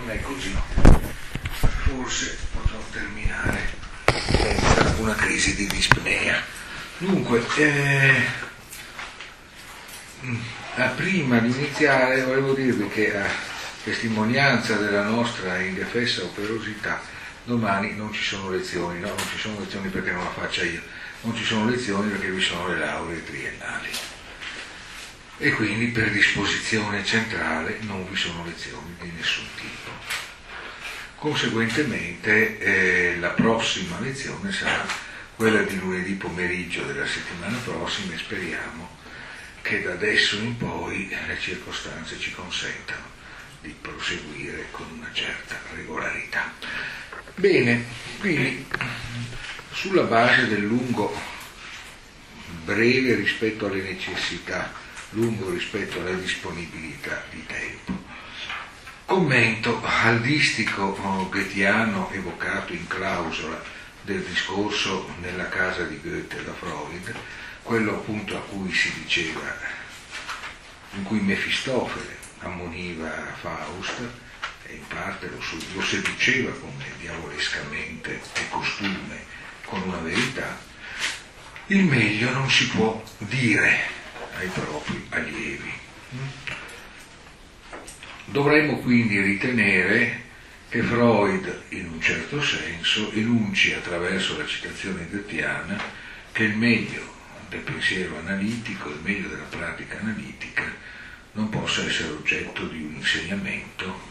non è così, forse potrò terminare senza una crisi di dispnea. Dunque, prima di iniziare volevo dirvi che a testimonianza della nostra indefessa operosità domani non ci sono lezioni, no, non ci sono lezioni perché non la faccia io, non ci sono lezioni perché vi sono le lauree triennali e quindi per disposizione centrale non vi sono lezioni di nessun tipo. Conseguentemente la prossima lezione sarà quella di lunedì pomeriggio della settimana prossima e speriamo che da adesso in poi le circostanze ci consentano di proseguire con una certa regolarità. Bene, quindi sulla base del lungo, breve rispetto alle necessità, lungo rispetto alla disponibilità di tempo, commento al distico goethiano evocato in clausola del discorso nella casa di Goethe da Freud, quello appunto a cui si diceva, in cui Mefistofele ammoniva Faust e in parte lo seduceva come diavolescamente e costume con una verità: il meglio non si può dire ai propri allievi. Dovremmo quindi ritenere che Freud, in un certo senso, enunci attraverso la citazione goethiana che il meglio del pensiero analitico, il meglio della pratica analitica, non possa essere oggetto di un insegnamento.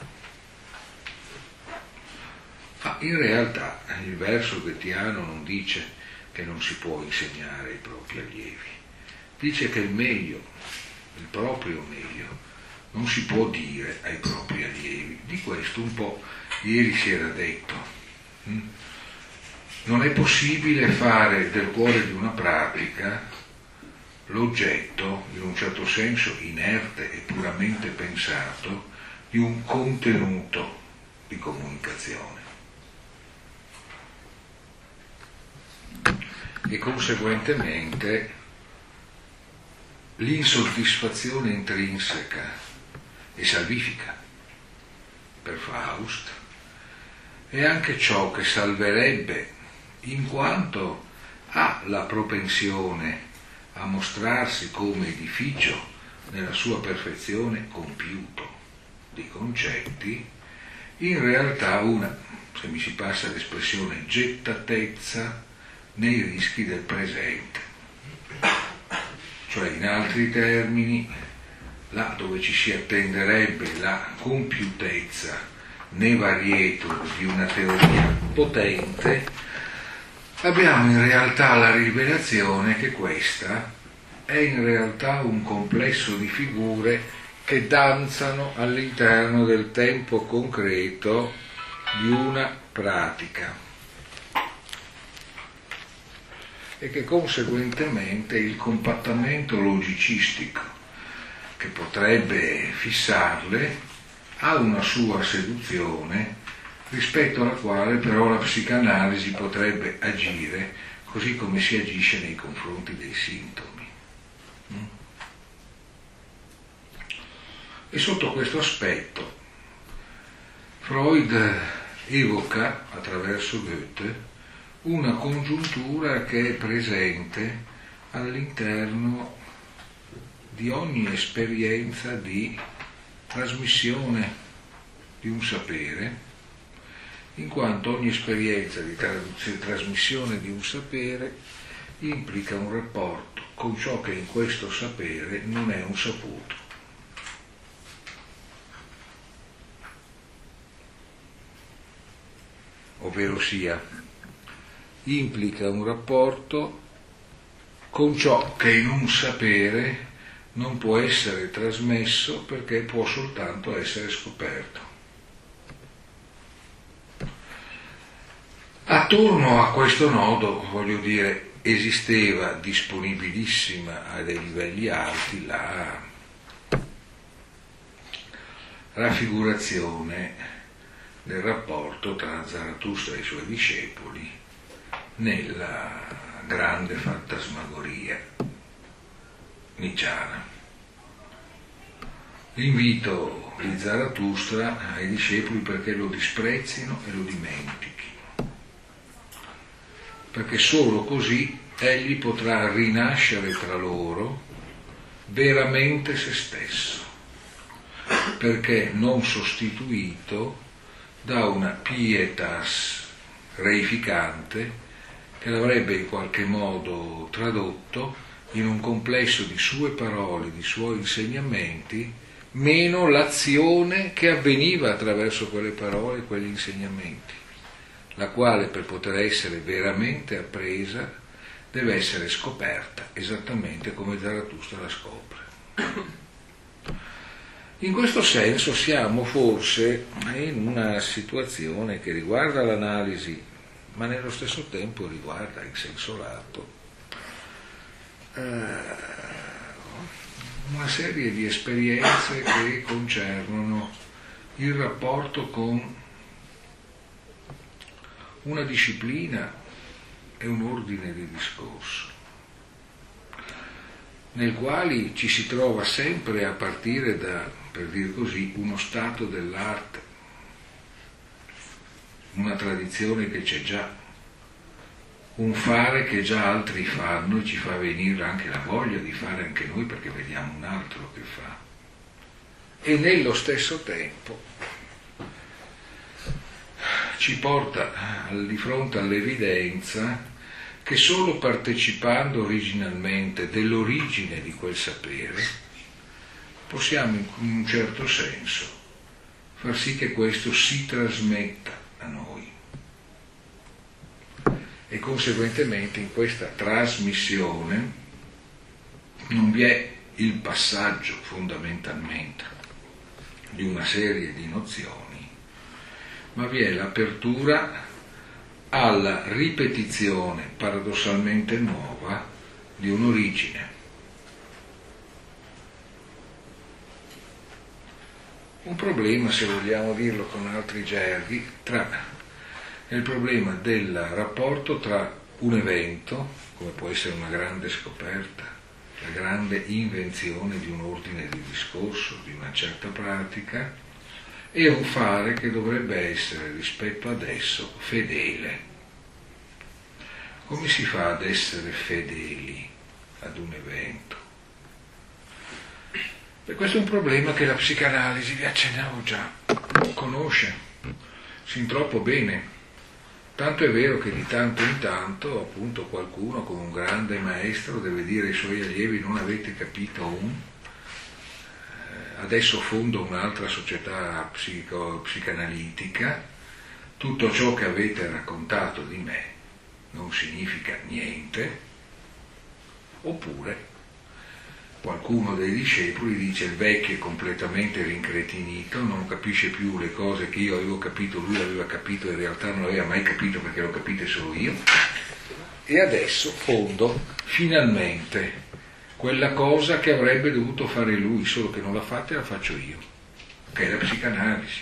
Ma in realtà il verso goethiano non dice che non si può insegnare ai propri allievi, dice che il meglio, il proprio meglio, non si può dire ai propri allievi. Di questo un po' ieri si era detto. Non è possibile fare del cuore di una pratica l'oggetto, in un certo senso inerte e puramente pensato, di un contenuto di comunicazione. E conseguentemente l'insoddisfazione intrinseca e salvifica per Faust è anche ciò che salverebbe, in quanto ha la propensione a mostrarsi come edificio nella sua perfezione compiuto di concetti, in realtà una, se mi si passa l'espressione, gettatezza nei rischi del presente. Cioè, in altri termini, là dove ci si attenderebbe la compiutezza ne varietur di una teoria potente, abbiamo in realtà la rivelazione che questa è in realtà un complesso di figure che danzano all'interno del tempo concreto di una pratica e che conseguentemente il compattamento logicistico che potrebbe fissarle ha una sua seduzione rispetto alla quale però la psicanalisi potrebbe agire così come si agisce nei confronti dei sintomi. E sotto questo aspetto Freud evoca attraverso Goethe una congiuntura che è presente all'interno di ogni esperienza di trasmissione di un sapere, in quanto ogni esperienza di trasmissione di un sapere implica un rapporto con ciò che in questo sapere non è un saputo. Ovvero sia, implica un rapporto con ciò che in un sapere non può essere trasmesso perché può soltanto essere scoperto. Attorno a questo nodo, voglio dire, esisteva disponibilissima a dei livelli alti la raffigurazione del rapporto tra Zarathustra e i suoi discepoli nella grande fantasmagoria nietzschiana. L'invito di Zarathustra ai discepoli perché lo disprezzino e lo dimentichino, perché solo così egli potrà rinascere tra loro veramente se stesso, perché non sostituito da una pietas reificante che l'avrebbe in qualche modo tradotto in un complesso di sue parole, di suoi insegnamenti, meno l'azione che avveniva attraverso quelle parole e quegli insegnamenti, la quale per poter essere veramente appresa deve essere scoperta esattamente come Zarathustra la scopre. In questo senso siamo forse in una situazione che riguarda l'analisi, ma nello stesso tempo riguarda in senso lato una serie di esperienze che concernono il rapporto con una disciplina e un ordine di discorso, nel quali ci si trova sempre a partire da, per dire così, uno stato dell'arte, una tradizione che c'è già, un fare che già altri fanno e ci fa venire anche la voglia di fare anche noi perché vediamo un altro che fa. E nello stesso tempo ci porta di fronte all'evidenza che solo partecipando originalmente dell'origine di quel sapere possiamo in un certo senso far sì che questo si trasmetta a noi. E conseguentemente in questa trasmissione non vi è il passaggio fondamentalmente di una serie di nozioni, ma vi è l'apertura alla ripetizione paradossalmente nuova di un'origine. Un problema, se vogliamo dirlo con altri gerghi, è il problema del rapporto tra un evento, come può essere una grande scoperta, la grande invenzione di un ordine di discorso, di una certa pratica, e un fare che dovrebbe essere rispetto ad esso fedele. Come si fa ad essere fedeli ad un evento? E questo è un problema che la psicanalisi, vi accennavo già, conosce sin troppo bene. Tanto è vero che di tanto in tanto, appunto, qualcuno come un grande maestro deve dire ai suoi allievi: non avete capito adesso fondo un'altra società psicanalitica, tutto ciò che avete raccontato di me non significa niente. Oppure qualcuno dei discepoli dice: il vecchio è completamente rincretinito, non capisce più le cose che io avevo capito, lui aveva capito, in realtà non aveva mai capito perché l'ho capite solo io, e adesso fondo finalmente quella cosa che avrebbe dovuto fare lui, solo che non l'ha fatta e la faccio io, che è la psicanalisi.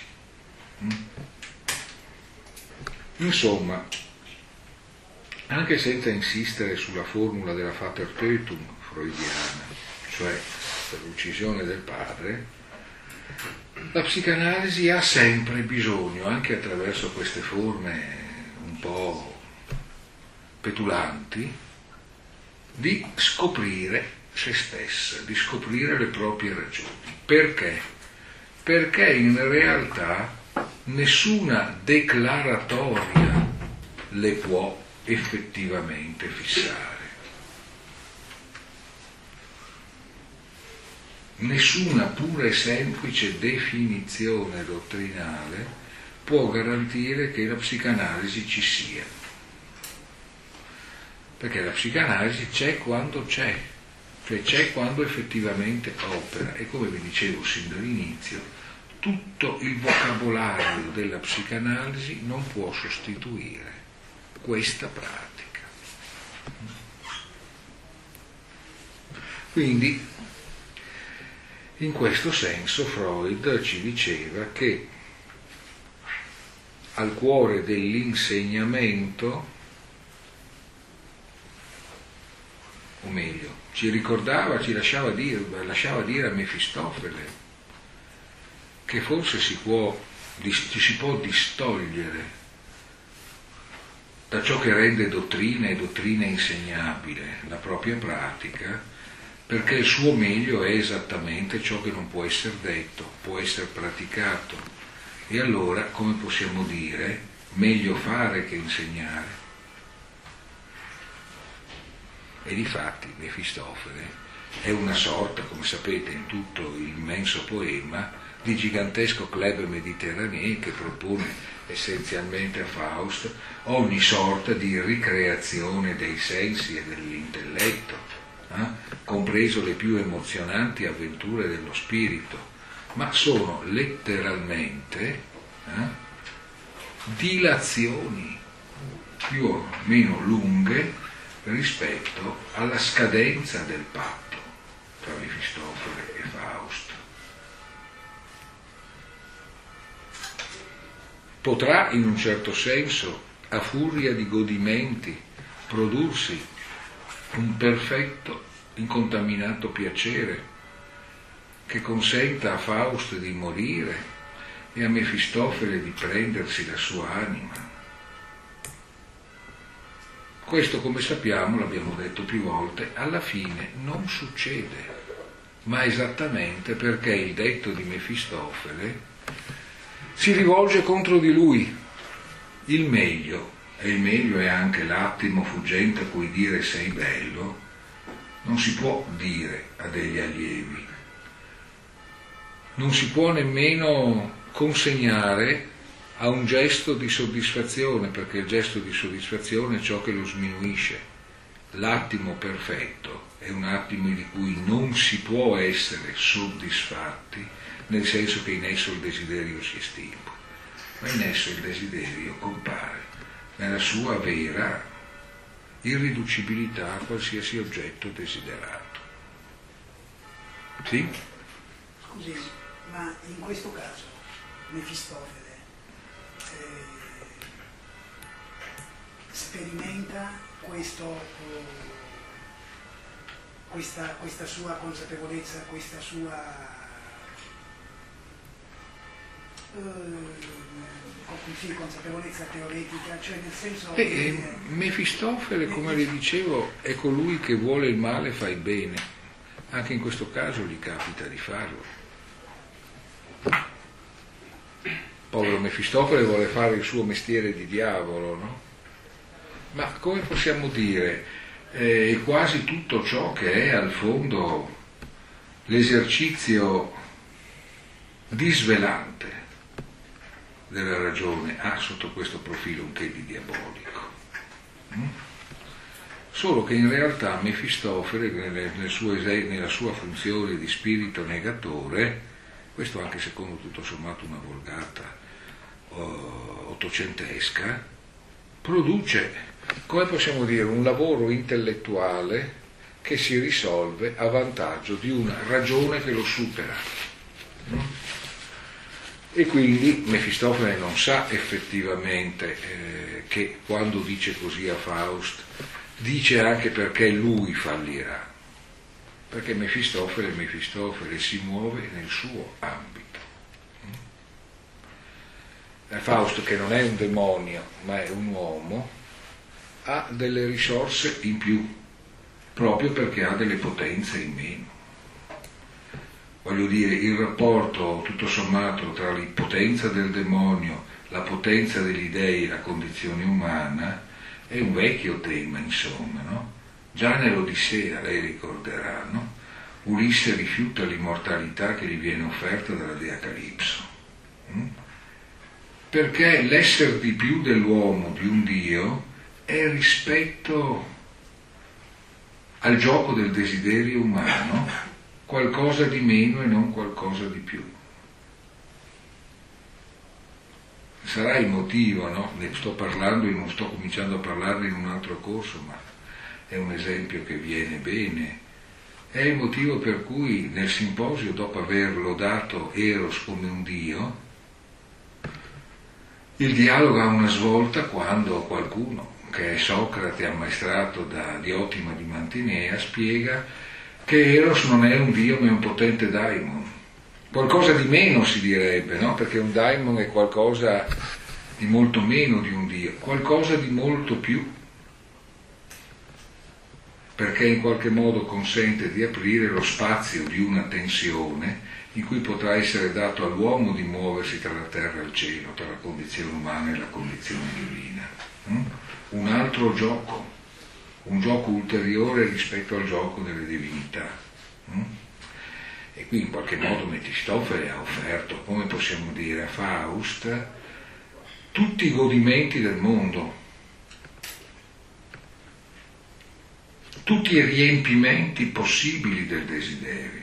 Insomma, anche senza insistere sulla formula della Vatertötung freudiana, cioè per l'uccisione del padre, la psicanalisi ha sempre bisogno, anche attraverso queste forme un po' petulanti, di scoprire se stessa, di scoprire le proprie ragioni. Perché? Perché in realtà nessuna declaratoria le può effettivamente fissare. Nessuna pura e semplice definizione dottrinale può garantire che la psicanalisi ci sia, perché la psicanalisi c'è quando c'è, cioè c'è quando effettivamente opera, e come vi dicevo sin dall'inizio, tutto il vocabolario della psicanalisi non può sostituire questa pratica. Quindi in questo senso Freud ci diceva che al cuore dell'insegnamento, o meglio, ci lasciava dire a Mefistofele che forse ci si può distogliere da ciò che rende dottrina e dottrina insegnabile la propria pratica, perché il suo meglio è esattamente ciò che non può essere detto, può essere praticato. E allora, come possiamo dire, meglio fare che insegnare. E difatti Mefistofele è una sorta, come sapete, in tutto l'immenso poema, di gigantesco club mediterraneo che propone essenzialmente a Faust ogni sorta di ricreazione dei sensi e dell'intelletto, compreso le più emozionanti avventure dello spirito, ma sono letteralmente dilazioni più o meno lunghe rispetto alla scadenza del patto tra Mefistofele e Faust. Potrà in un certo senso, a furia di godimenti, prodursi un perfetto, incontaminato piacere che consenta a Faust di morire e a Mefistofele di prendersi la sua anima. Questo, come sappiamo, l'abbiamo detto più volte, alla fine non succede, ma esattamente perché il detto di Mefistofele si rivolge contro di lui. Il meglio, e il meglio è anche l'attimo fuggente a cui dire sei bello, non si può dire a degli allievi, non si può nemmeno consegnare a un gesto di soddisfazione, perché il gesto di soddisfazione è ciò che lo sminuisce. L'attimo perfetto è un attimo di cui non si può essere soddisfatti, nel senso che in esso il desiderio si estingue, ma in esso il desiderio compare nella sua vera irriducibilità a qualsiasi oggetto desiderato. Sì? Scusi, ma in questo caso Mefistofele sperimenta questa sua consapevolezza, questa sua consapevolezza teoretica, cioè nel senso Mefistofele, come le dicevo, è colui che vuole il male fa il bene. Anche in questo caso gli capita di farlo. Povero Mefistofele vuole fare il suo mestiere di diavolo, no? Ma come possiamo dire, quasi tutto ciò che è al fondo l'esercizio disvelante della ragione ha sotto questo profilo un che di diabolico. Solo che in realtà Mefistofele nella sua funzione di spirito negatore, questo anche secondo tutto sommato una volgata ottocentesca, produce, come possiamo dire, un lavoro intellettuale che si risolve a vantaggio di una ragione che lo supera. E quindi Mefistofele non sa effettivamente che quando dice così a Faust dice anche perché lui fallirà, perché Mefistofele si muove nel suo ambito. Faust, che non è un demonio ma è un uomo, ha delle risorse in più proprio perché ha delle potenze in meno. Voglio dire, il rapporto tutto sommato tra la potenza del demonio, la potenza degli dei e la condizione umana è un vecchio tema, insomma, no? Già nell'Odissea, lei ricorderà, no? Ulisse rifiuta l'immortalità che gli viene offerta dalla dea Calipso, perché l'essere di più dell'uomo, di un Dio, è rispetto al gioco del desiderio umano qualcosa di meno e non qualcosa di più. Sarà il motivo, no? Ne sto parlando e non sto cominciando a parlarne in un altro corso, ma è un esempio che viene bene. È il motivo per cui nel simposio, dopo aver lodato Eros come un dio, il dialogo ha una svolta quando qualcuno, che è Socrate ammaestrato da Diotima di Mantinea, spiega che Eros non è un dio ma è un potente daimon, qualcosa di meno si direbbe, no? Perché un daimon è qualcosa di molto meno di un dio, qualcosa di molto più, perché in qualche modo consente di aprire lo spazio di una tensione in cui potrà essere dato all'uomo di muoversi tra la terra e il cielo, tra la condizione umana e la condizione divina. Un altro gioco, un gioco ulteriore rispetto al gioco delle divinità. E qui in qualche modo Mefistofele ha offerto, come possiamo dire, a Faust tutti i godimenti del mondo, tutti i riempimenti possibili del desiderio.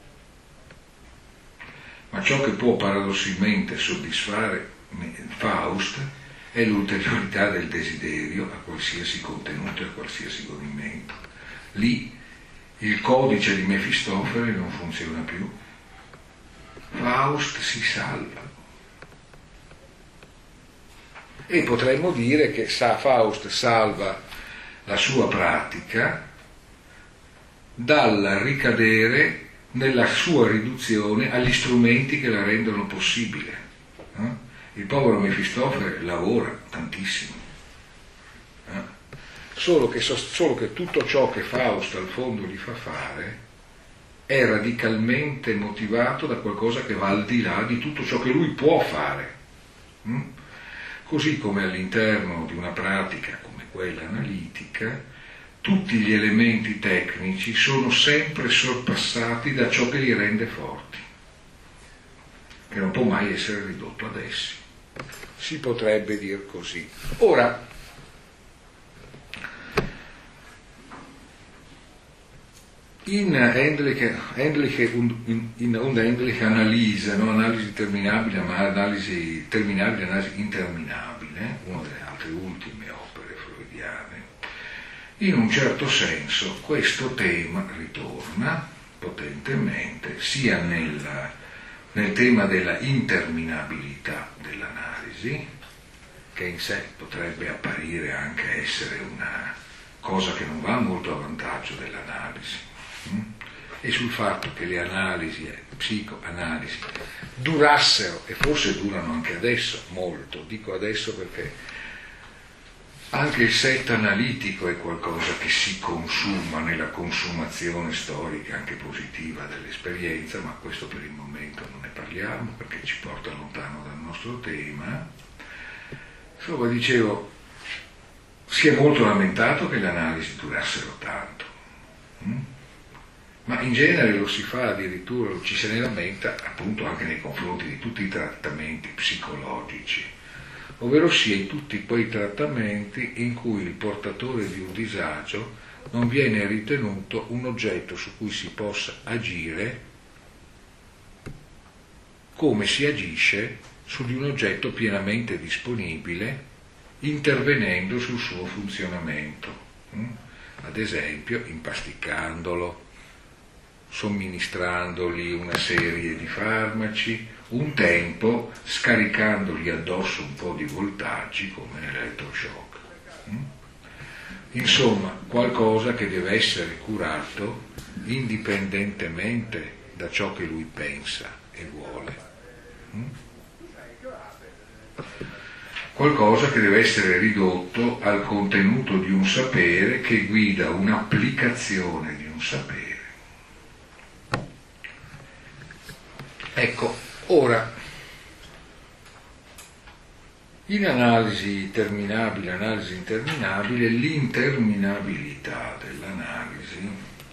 Ma ciò che può paradossalmente soddisfare Faust è l'ulteriorità del desiderio a qualsiasi contenuto e a qualsiasi godimento. Lì il codice di Mefistofele non funziona più. Faust si salva. E potremmo dire che Faust salva la sua pratica dal ricadere nella sua riduzione agli strumenti che la rendono possibile. Il povero Mefistofele lavora tantissimo, solo che tutto ciò che Faust al fondo gli fa fare è radicalmente motivato da qualcosa che va al di là di tutto ciò che lui può fare. Così come all'interno di una pratica come quella analitica, tutti gli elementi tecnici sono sempre sorpassati da ciò che li rende forti, che non può mai essere ridotto ad essi. Si potrebbe dir così. Ora, in unendliche Analyse, no? Analisi terminabile, ma analisi terminabile, analisi interminabile, una delle altre ultime opere freudiane, in un certo senso questo tema ritorna potentemente sia nel tema della interminabilità dell'analisi, che in sé potrebbe apparire anche essere una cosa che non va molto a vantaggio dell'analisi, e sul fatto che le analisi, psicoanalisi, durassero, e forse durano anche adesso molto, dico adesso perché anche il set analitico è qualcosa che si consuma nella consumazione storica anche positiva dell'esperienza, ma questo per il momento non ne parliamo perché ci porta lontano dal nostro tema. Insomma, dicevo, si è molto lamentato che le analisi durassero tanto, ma in genere lo si fa addirittura, ci se ne lamenta appunto anche nei confronti di tutti i trattamenti psicologici, ovvero sia in tutti quei trattamenti in cui il portatore di un disagio non viene ritenuto un oggetto su cui si possa agire come si agisce su di un oggetto pienamente disponibile, intervenendo sul suo funzionamento, ad esempio impasticandolo, somministrandogli una serie di farmaci, un tempo scaricandogli addosso un po' di voltaggi come l'elettroshock. Insomma, qualcosa che deve essere curato indipendentemente da ciò che lui pensa e vuole. Qualcosa che deve essere ridotto al contenuto di un sapere che guida un'applicazione di un sapere. Ecco, ora, in analisi terminabile, analisi interminabile, l'interminabilità dell'analisi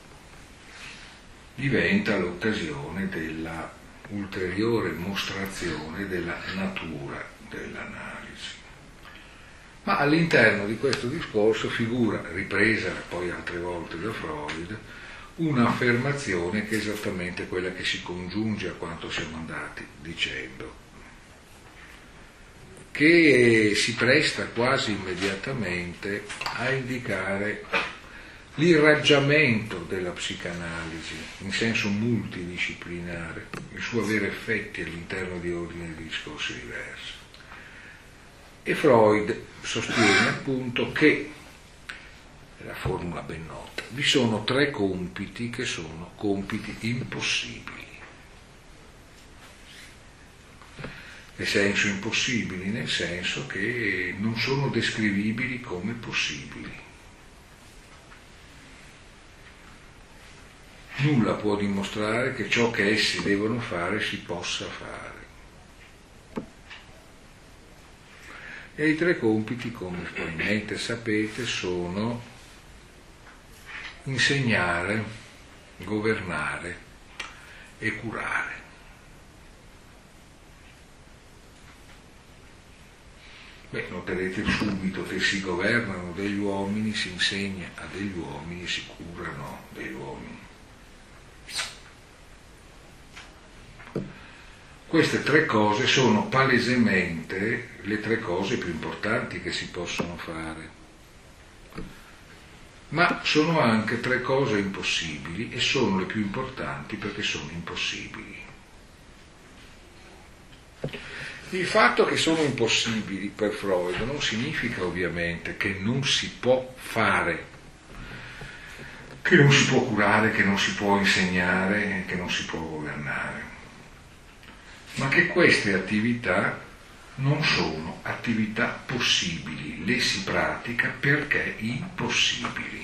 diventa l'occasione della ulteriore mostrazione della natura dell'analisi. Ma all'interno di questo discorso figura, ripresa poi altre volte da Freud, un'affermazione che è esattamente quella che si congiunge a quanto siamo andati dicendo, che si presta quasi immediatamente a indicare l'irraggiamento della psicanalisi in senso multidisciplinare, il suo avere effetti all'interno di ordini di discorsi diversi. E Freud sostiene appunto che, la formula ben nota, vi sono tre compiti che sono compiti impossibili. nel senso impossibili, nel senso che non sono descrivibili come possibili. Nulla può dimostrare che ciò che essi devono fare si possa fare. E i tre compiti, come probabilmente sapete, sono insegnare, governare e curare. Noterete subito che si governano degli uomini, si insegna a degli uomini, si curano degli uomini. Queste tre cose sono palesemente le tre cose più importanti che si possono fare, ma sono anche tre cose impossibili e sono le più importanti perché sono impossibili. Il fatto che sono impossibili per Freud non significa ovviamente che non si può fare, che non si può curare, che non si può insegnare, che non si può governare, ma che queste attività non sono attività possibili, le si pratica perché impossibili.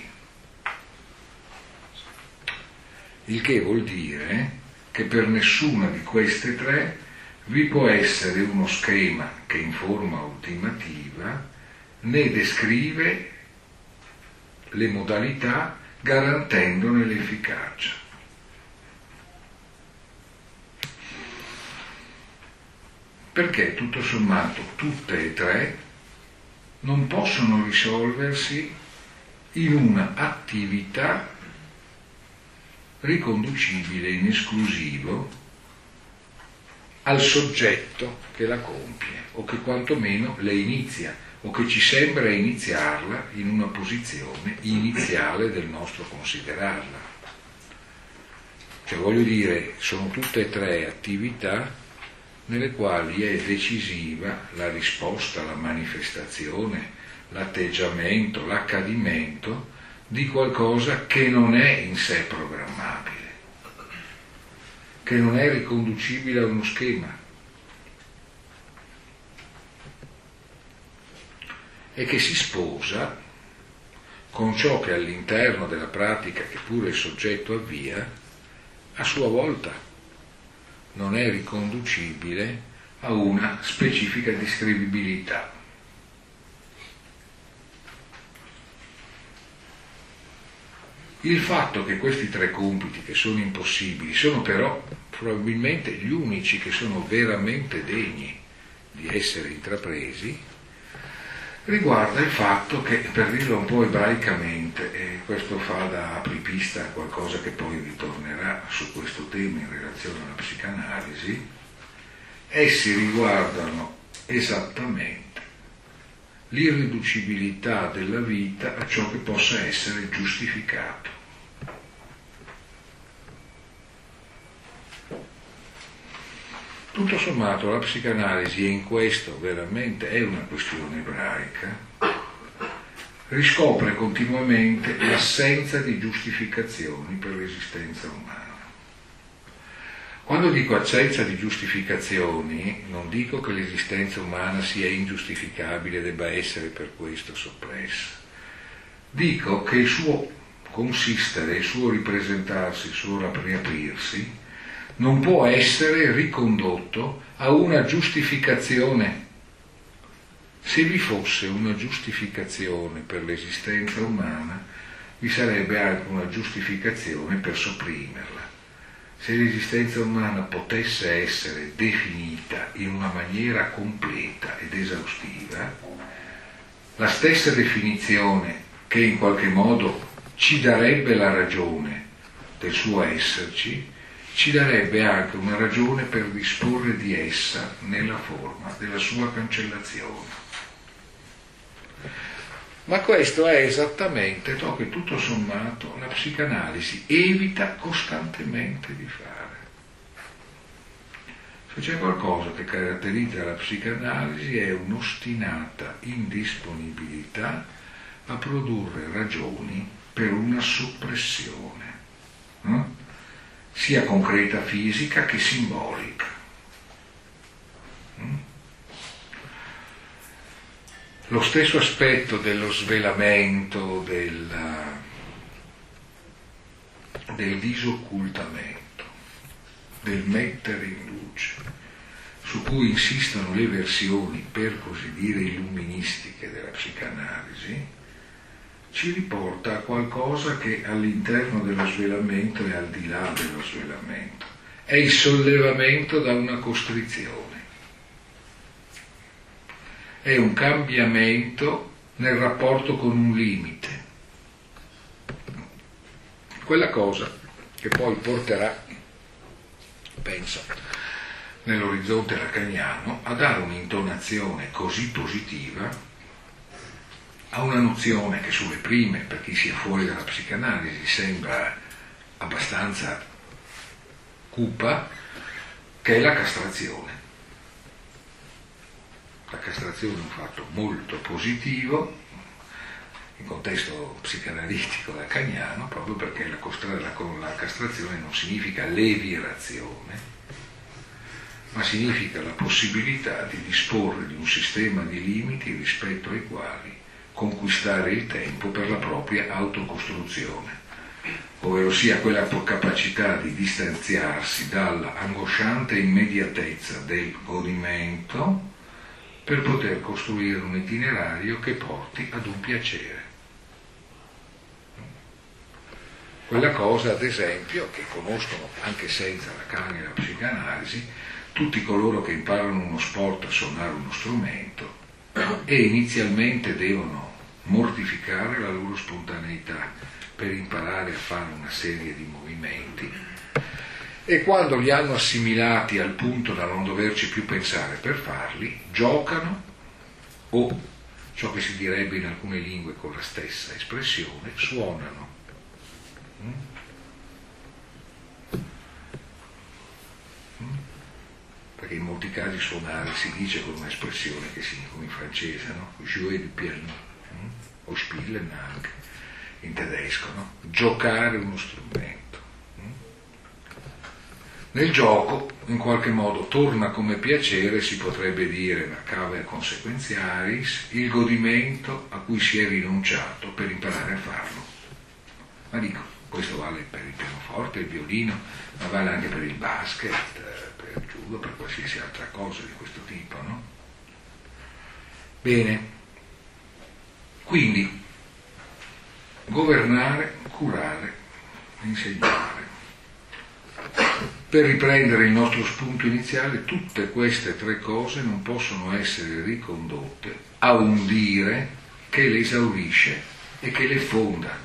Il che vuol dire che per nessuna di queste tre vi può essere uno schema che in forma ultimativa ne descrive le modalità garantendone l'efficacia. Perché tutto sommato tutte e tre non possono risolversi in una attività riconducibile in esclusivo al soggetto che la compie, o che quantomeno le inizia, o che ci sembra iniziarla in una posizione iniziale del nostro considerarla. Cioè, voglio dire, sono tutte e tre attività nelle quali è decisiva la risposta, la manifestazione, l'atteggiamento, l'accadimento di qualcosa che non è in sé programmabile, che non è riconducibile a uno schema e che si sposa con ciò che all'interno della pratica che pure il soggetto avvia, a sua volta non è riconducibile a una specifica descrivibilità. Il fatto che questi tre compiti, che sono impossibili, sono però probabilmente gli unici che sono veramente degni di essere intrapresi, riguarda il fatto che, per dirlo un po' ebraicamente, e questo fa da apripista a qualcosa che poi ritornerà su questo tema in relazione alla psicanalisi, essi riguardano esattamente l'irriducibilità della vita a ciò che possa essere giustificato. Tutto sommato la psicanalisi, e in questo veramente è una questione ebraica, riscopre continuamente l'assenza di giustificazioni per l'esistenza umana. Quando dico assenza di giustificazioni, non dico che l'esistenza umana sia ingiustificabile e debba essere per questo soppressa. Dico che il suo consistere, il suo ripresentarsi, il suo riaprirsi, non può essere ricondotto a una giustificazione. Se vi fosse una giustificazione per l'esistenza umana, vi sarebbe anche una giustificazione per sopprimerla. Se l'esistenza umana potesse essere definita in una maniera completa ed esaustiva, la stessa definizione che in qualche modo ci darebbe la ragione del suo esserci, ci darebbe anche una ragione per disporre di essa nella forma della sua cancellazione. Ma questo è esattamente ciò che tutto sommato la psicanalisi evita costantemente di fare. Se c'è qualcosa che caratterizza la psicanalisi è un'ostinata indisponibilità a produrre ragioni per una soppressione, sia concreta fisica che simbolica. lo stesso aspetto dello svelamento, del disoccultamento, del mettere in luce, su cui insistono le versioni, per così dire, illuministiche della psicanalisi, ci riporta a qualcosa che all'interno dello svelamento e al di là dello svelamento è il sollevamento da una costrizione, è un cambiamento nel rapporto con un limite, quella cosa che poi porterà, penso, nell'orizzonte lacaniano a dare un'intonazione così positiva a una nozione che sulle prime, per chi sia fuori dalla psicanalisi, sembra abbastanza cupa, che è la castrazione. La castrazione è un fatto molto positivo in contesto psicanalitico lacaniano, proprio perché la castrazione non significa levirazione, ma significa la possibilità di disporre di un sistema di limiti rispetto ai quali conquistare il tempo per la propria autocostruzione, ovvero sia quella capacità di distanziarsi dalla angosciante immediatezza del godimento per poter costruire un itinerario che porti ad un piacere. Quella cosa, ad esempio, che conoscono anche senza Lacan e la psicanalisi tutti coloro che imparano uno sport a suonare uno strumento e inizialmente devono mortificare la loro spontaneità per imparare a fare una serie di movimenti, e quando li hanno assimilati al punto da non doverci più pensare per farli, giocano, o ciò che si direbbe in alcune lingue con la stessa espressione, suonano. Perché in molti casi suonare si dice con un'espressione che si, come in francese, no? Jouer du piano, o spielen anche in tedesco, no? Giocare uno strumento. Nel gioco, in qualche modo, torna come piacere, si potrebbe dire, la causa consequentialis, il godimento a cui si è rinunciato per imparare a farlo. Ma dico, questo vale per il pianoforte, il violino, ma vale anche per il basket, per il judo, per qualsiasi altra cosa di questo tipo, no? Bene, quindi governare, curare, insegnare. Per riprendere il nostro spunto iniziale, tutte queste tre cose non possono essere ricondotte a un dire che le esaurisce e che le fonda,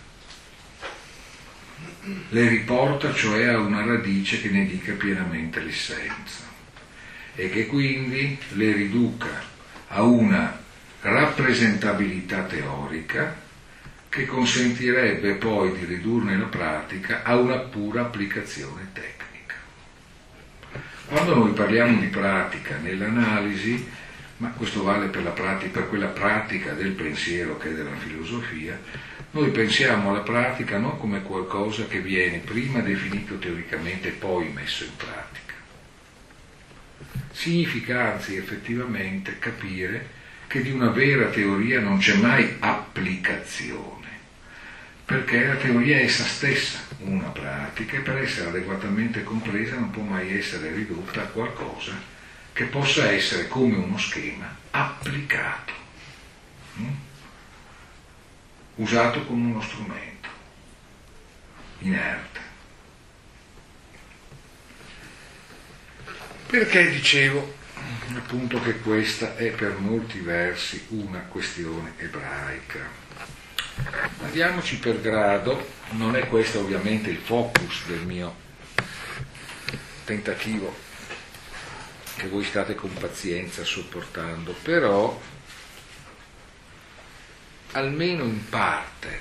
le riporta cioè a una radice che ne dica pienamente l'essenza e che quindi le riduca a una rappresentabilità teorica che consentirebbe poi di ridurne la pratica a una pura applicazione tecnica. Quando noi parliamo di pratica nell'analisi, ma questo vale per quella pratica del pensiero che è della filosofia, noi pensiamo alla pratica non come qualcosa che viene prima definito teoricamente e poi messo in pratica. Significa anzi effettivamente capire che di una vera teoria non c'è mai applicazione, perché la teoria è essa stessa una pratica e per essere adeguatamente compresa non può mai essere ridotta a qualcosa che possa essere come uno schema applicato, usato come uno strumento inerte. Perché dicevo appunto che questa è per molti versi una questione ebraica. Andiamoci per grado, non è questo ovviamente il focus del mio tentativo che voi state con pazienza sopportando, però almeno in parte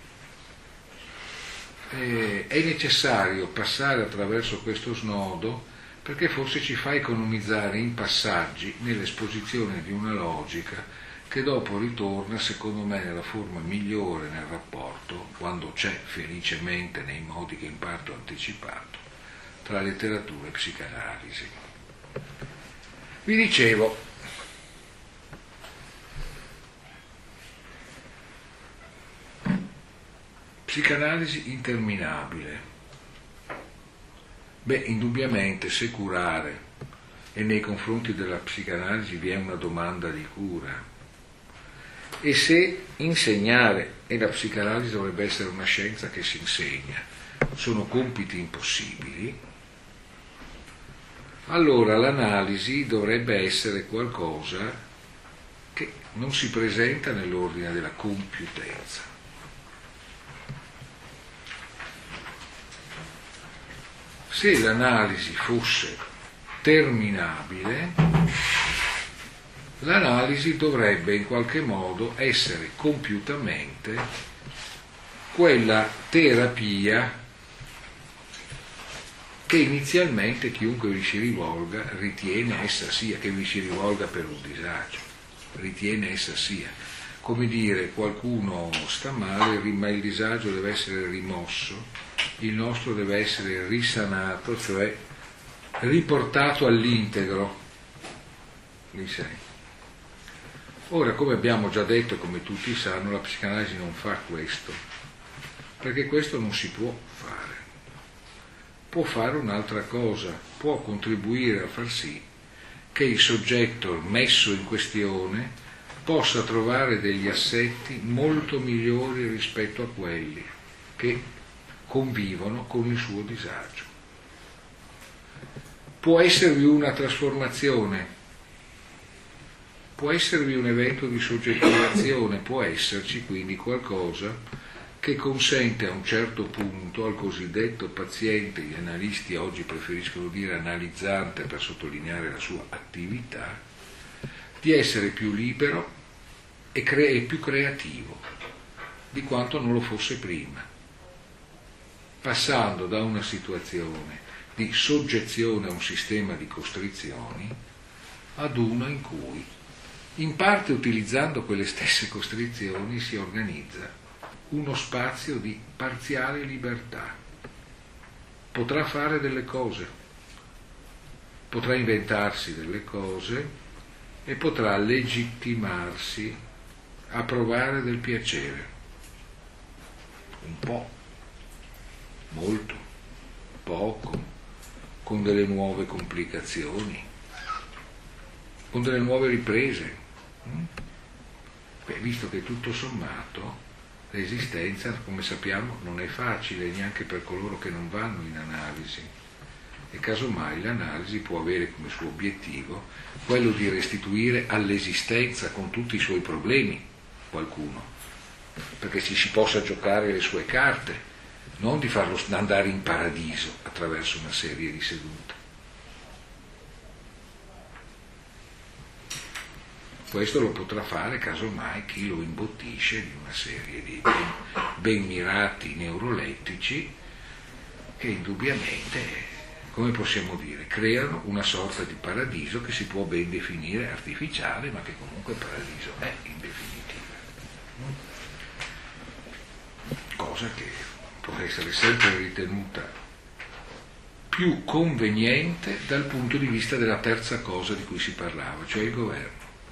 è necessario passare attraverso questo snodo perché forse ci fa economizzare in passaggi nell'esposizione di una logica che dopo ritorna, secondo me, nella forma migliore nel rapporto, quando c'è felicemente nei modi che in parte ho anticipato, tra letteratura e psicanalisi. Vi dicevo, psicanalisi interminabile. Beh, indubbiamente se curare e nei confronti della psicanalisi vi è una domanda di cura, e se insegnare, e la psicanalisi dovrebbe essere una scienza che si insegna, sono compiti impossibili, allora l'analisi dovrebbe essere qualcosa che non si presenta nell'ordine della compiutenza. Se l'analisi fosse terminabile, l'analisi dovrebbe in qualche modo essere compiutamente quella terapia che inizialmente chiunque vi si rivolga ritiene essa sia, che vi si rivolga per un disagio, ritiene essa sia. Come dire, qualcuno sta male, ma il disagio deve essere rimosso, il nostro deve essere risanato, cioè riportato all'integro. Ora, come abbiamo già detto e come tutti sanno, la psicanalisi non fa questo, perché questo non si può fare. Può fare un'altra cosa, può contribuire a far sì che il soggetto messo in questione possa trovare degli assetti molto migliori rispetto a quelli che convivono con il suo disagio. Può esservi una trasformazione, può esservi un evento di soggettivazione, può esserci quindi qualcosa che consente a un certo punto al cosiddetto paziente, gli analisti oggi preferiscono dire analizzante per sottolineare la sua attività, di essere più libero e più creativo di quanto non lo fosse prima, passando da una situazione di soggezione a un sistema di costrizioni ad una in cui, in parte utilizzando quelle stesse costrizioni, si organizza uno spazio di parziale libertà. Potrà fare delle cose, potrà inventarsi delle cose e potrà legittimarsi a provare del piacere. Un po', molto, poco, con delle nuove complicazioni, con delle nuove riprese. Beh, visto che tutto sommato l'esistenza, come sappiamo, non è facile neanche per coloro che non vanno in analisi, e casomai l'analisi può avere come suo obiettivo quello di restituire all'esistenza con tutti i suoi problemi qualcuno, perché ci si possa giocare le sue carte, non di farlo andare in paradiso attraverso una serie di sedute. Questo lo potrà fare casomai chi lo imbottisce di una serie di ben mirati neurolettici che indubbiamente, come possiamo dire, creano una sorta di paradiso che si può ben definire artificiale, ma che comunque paradiso è in definitiva. Cosa che può essere sempre ritenuta più conveniente dal punto di vista della terza cosa di cui si parlava, cioè il governo.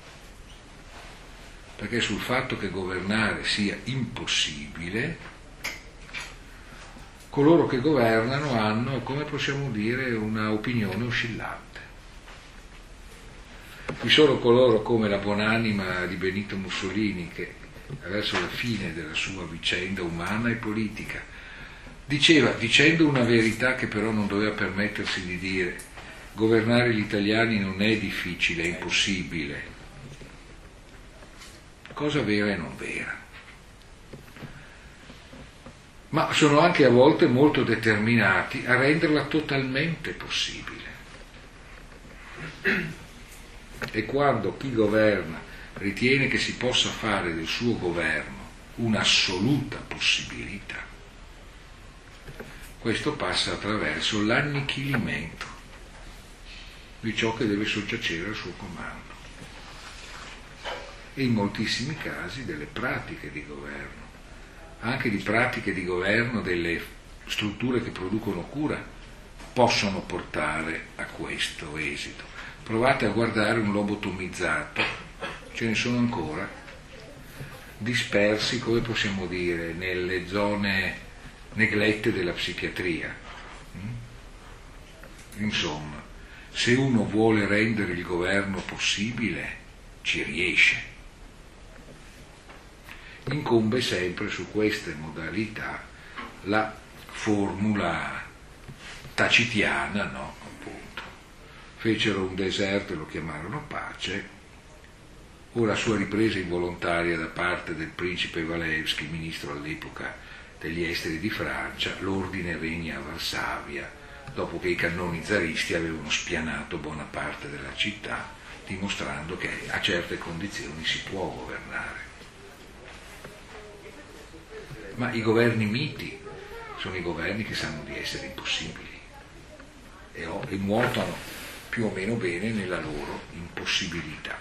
Perché sul fatto che governare sia impossibile, coloro che governano hanno, come possiamo dire, una opinione oscillante. Vi sono coloro come la buonanima di Benito Mussolini che, verso la fine della sua vicenda umana e politica, diceva, dicendo una verità che però non doveva permettersi di dire: governare gli italiani non è difficile, è impossibile. Cosa vera e non vera. Ma sono anche a volte molto determinati a renderla totalmente possibile. E quando chi governa ritiene che si possa fare del suo governo un'assoluta possibilità, questo passa attraverso l'annichilimento di ciò che deve soggiacere al suo comando. E in moltissimi casi delle pratiche di governo, anche di pratiche di governo delle strutture che producono cura, possono portare a questo esito. Provate a guardare un lobotomizzato, ce ne sono ancora, dispersi, come possiamo dire, nelle zone neglette della psichiatria. Insomma, se uno vuole rendere il governo possibile, ci riesce. Incombe sempre su queste modalità la formula tacitiana, no? Appunto. Fecero un deserto e lo chiamarono pace, o la sua ripresa involontaria da parte del principe Walewski, ministro all'epoca degli esteri di Francia, l'ordine regna a Varsavia, dopo che i cannoni zaristi avevano spianato buona parte della città, dimostrando che a certe condizioni si può governare. Ma i governi miti sono i governi che sanno di essere impossibili e nuotano più o meno bene nella loro impossibilità.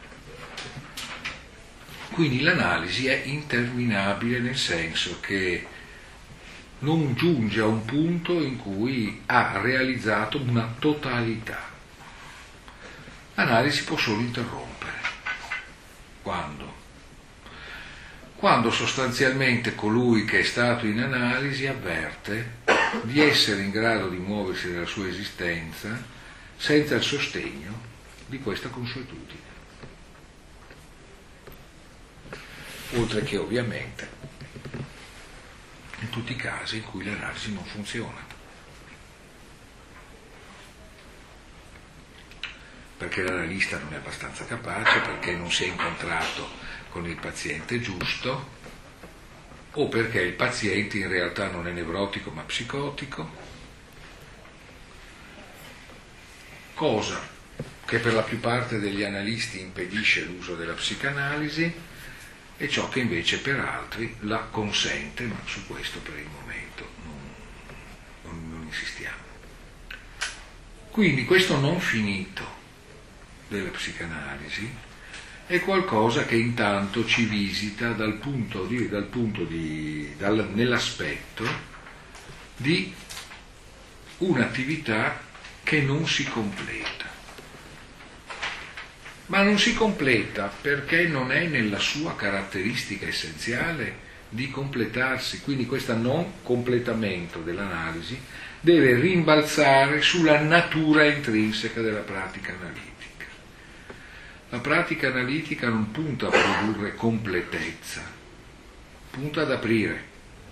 Quindi l'analisi è interminabile, nel senso che non giunge a un punto in cui ha realizzato una totalità. L'analisi può solo interrompere. Quando? Quando sostanzialmente colui che è stato in analisi avverte di essere in grado di muoversi nella sua esistenza senza il sostegno di questa consuetudine. Oltre che ovviamente in tutti i casi in cui l'analisi non funziona, perché l'analista non è abbastanza capace, perché non si è incontrato con il paziente giusto, o perché il paziente in realtà non è nevrotico ma psicotico, cosa che per la più parte degli analisti impedisce l'uso della psicanalisi, e ciò che invece per altri la consente, ma su questo per il momento non insistiamo. Quindi questo non finito della psicanalisi è qualcosa che intanto ci visita nell'aspetto di un'attività che non si completa. Ma non si completa perché non è nella sua caratteristica essenziale di completarsi, quindi questo non completamento dell'analisi deve rimbalzare sulla natura intrinseca della pratica analitica. La pratica analitica non punta a produrre completezza, punta ad aprire.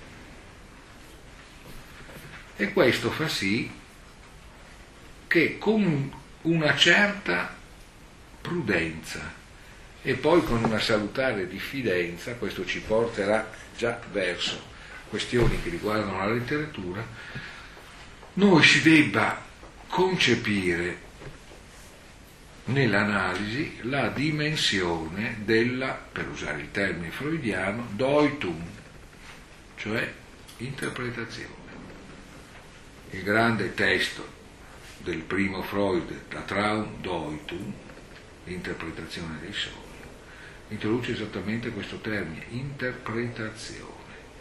E questo fa sì che con una certa prudenza e poi con una salutare diffidenza, questo ci porterà già verso questioni che riguardano la letteratura, noi si debba concepire nell'analisi la dimensione della, per usare il termine freudiano, Deutung, cioè interpretazione. Il grande testo del primo Freud, la Traumdeutung, l'interpretazione dei sogni, introduce esattamente questo termine, interpretazione.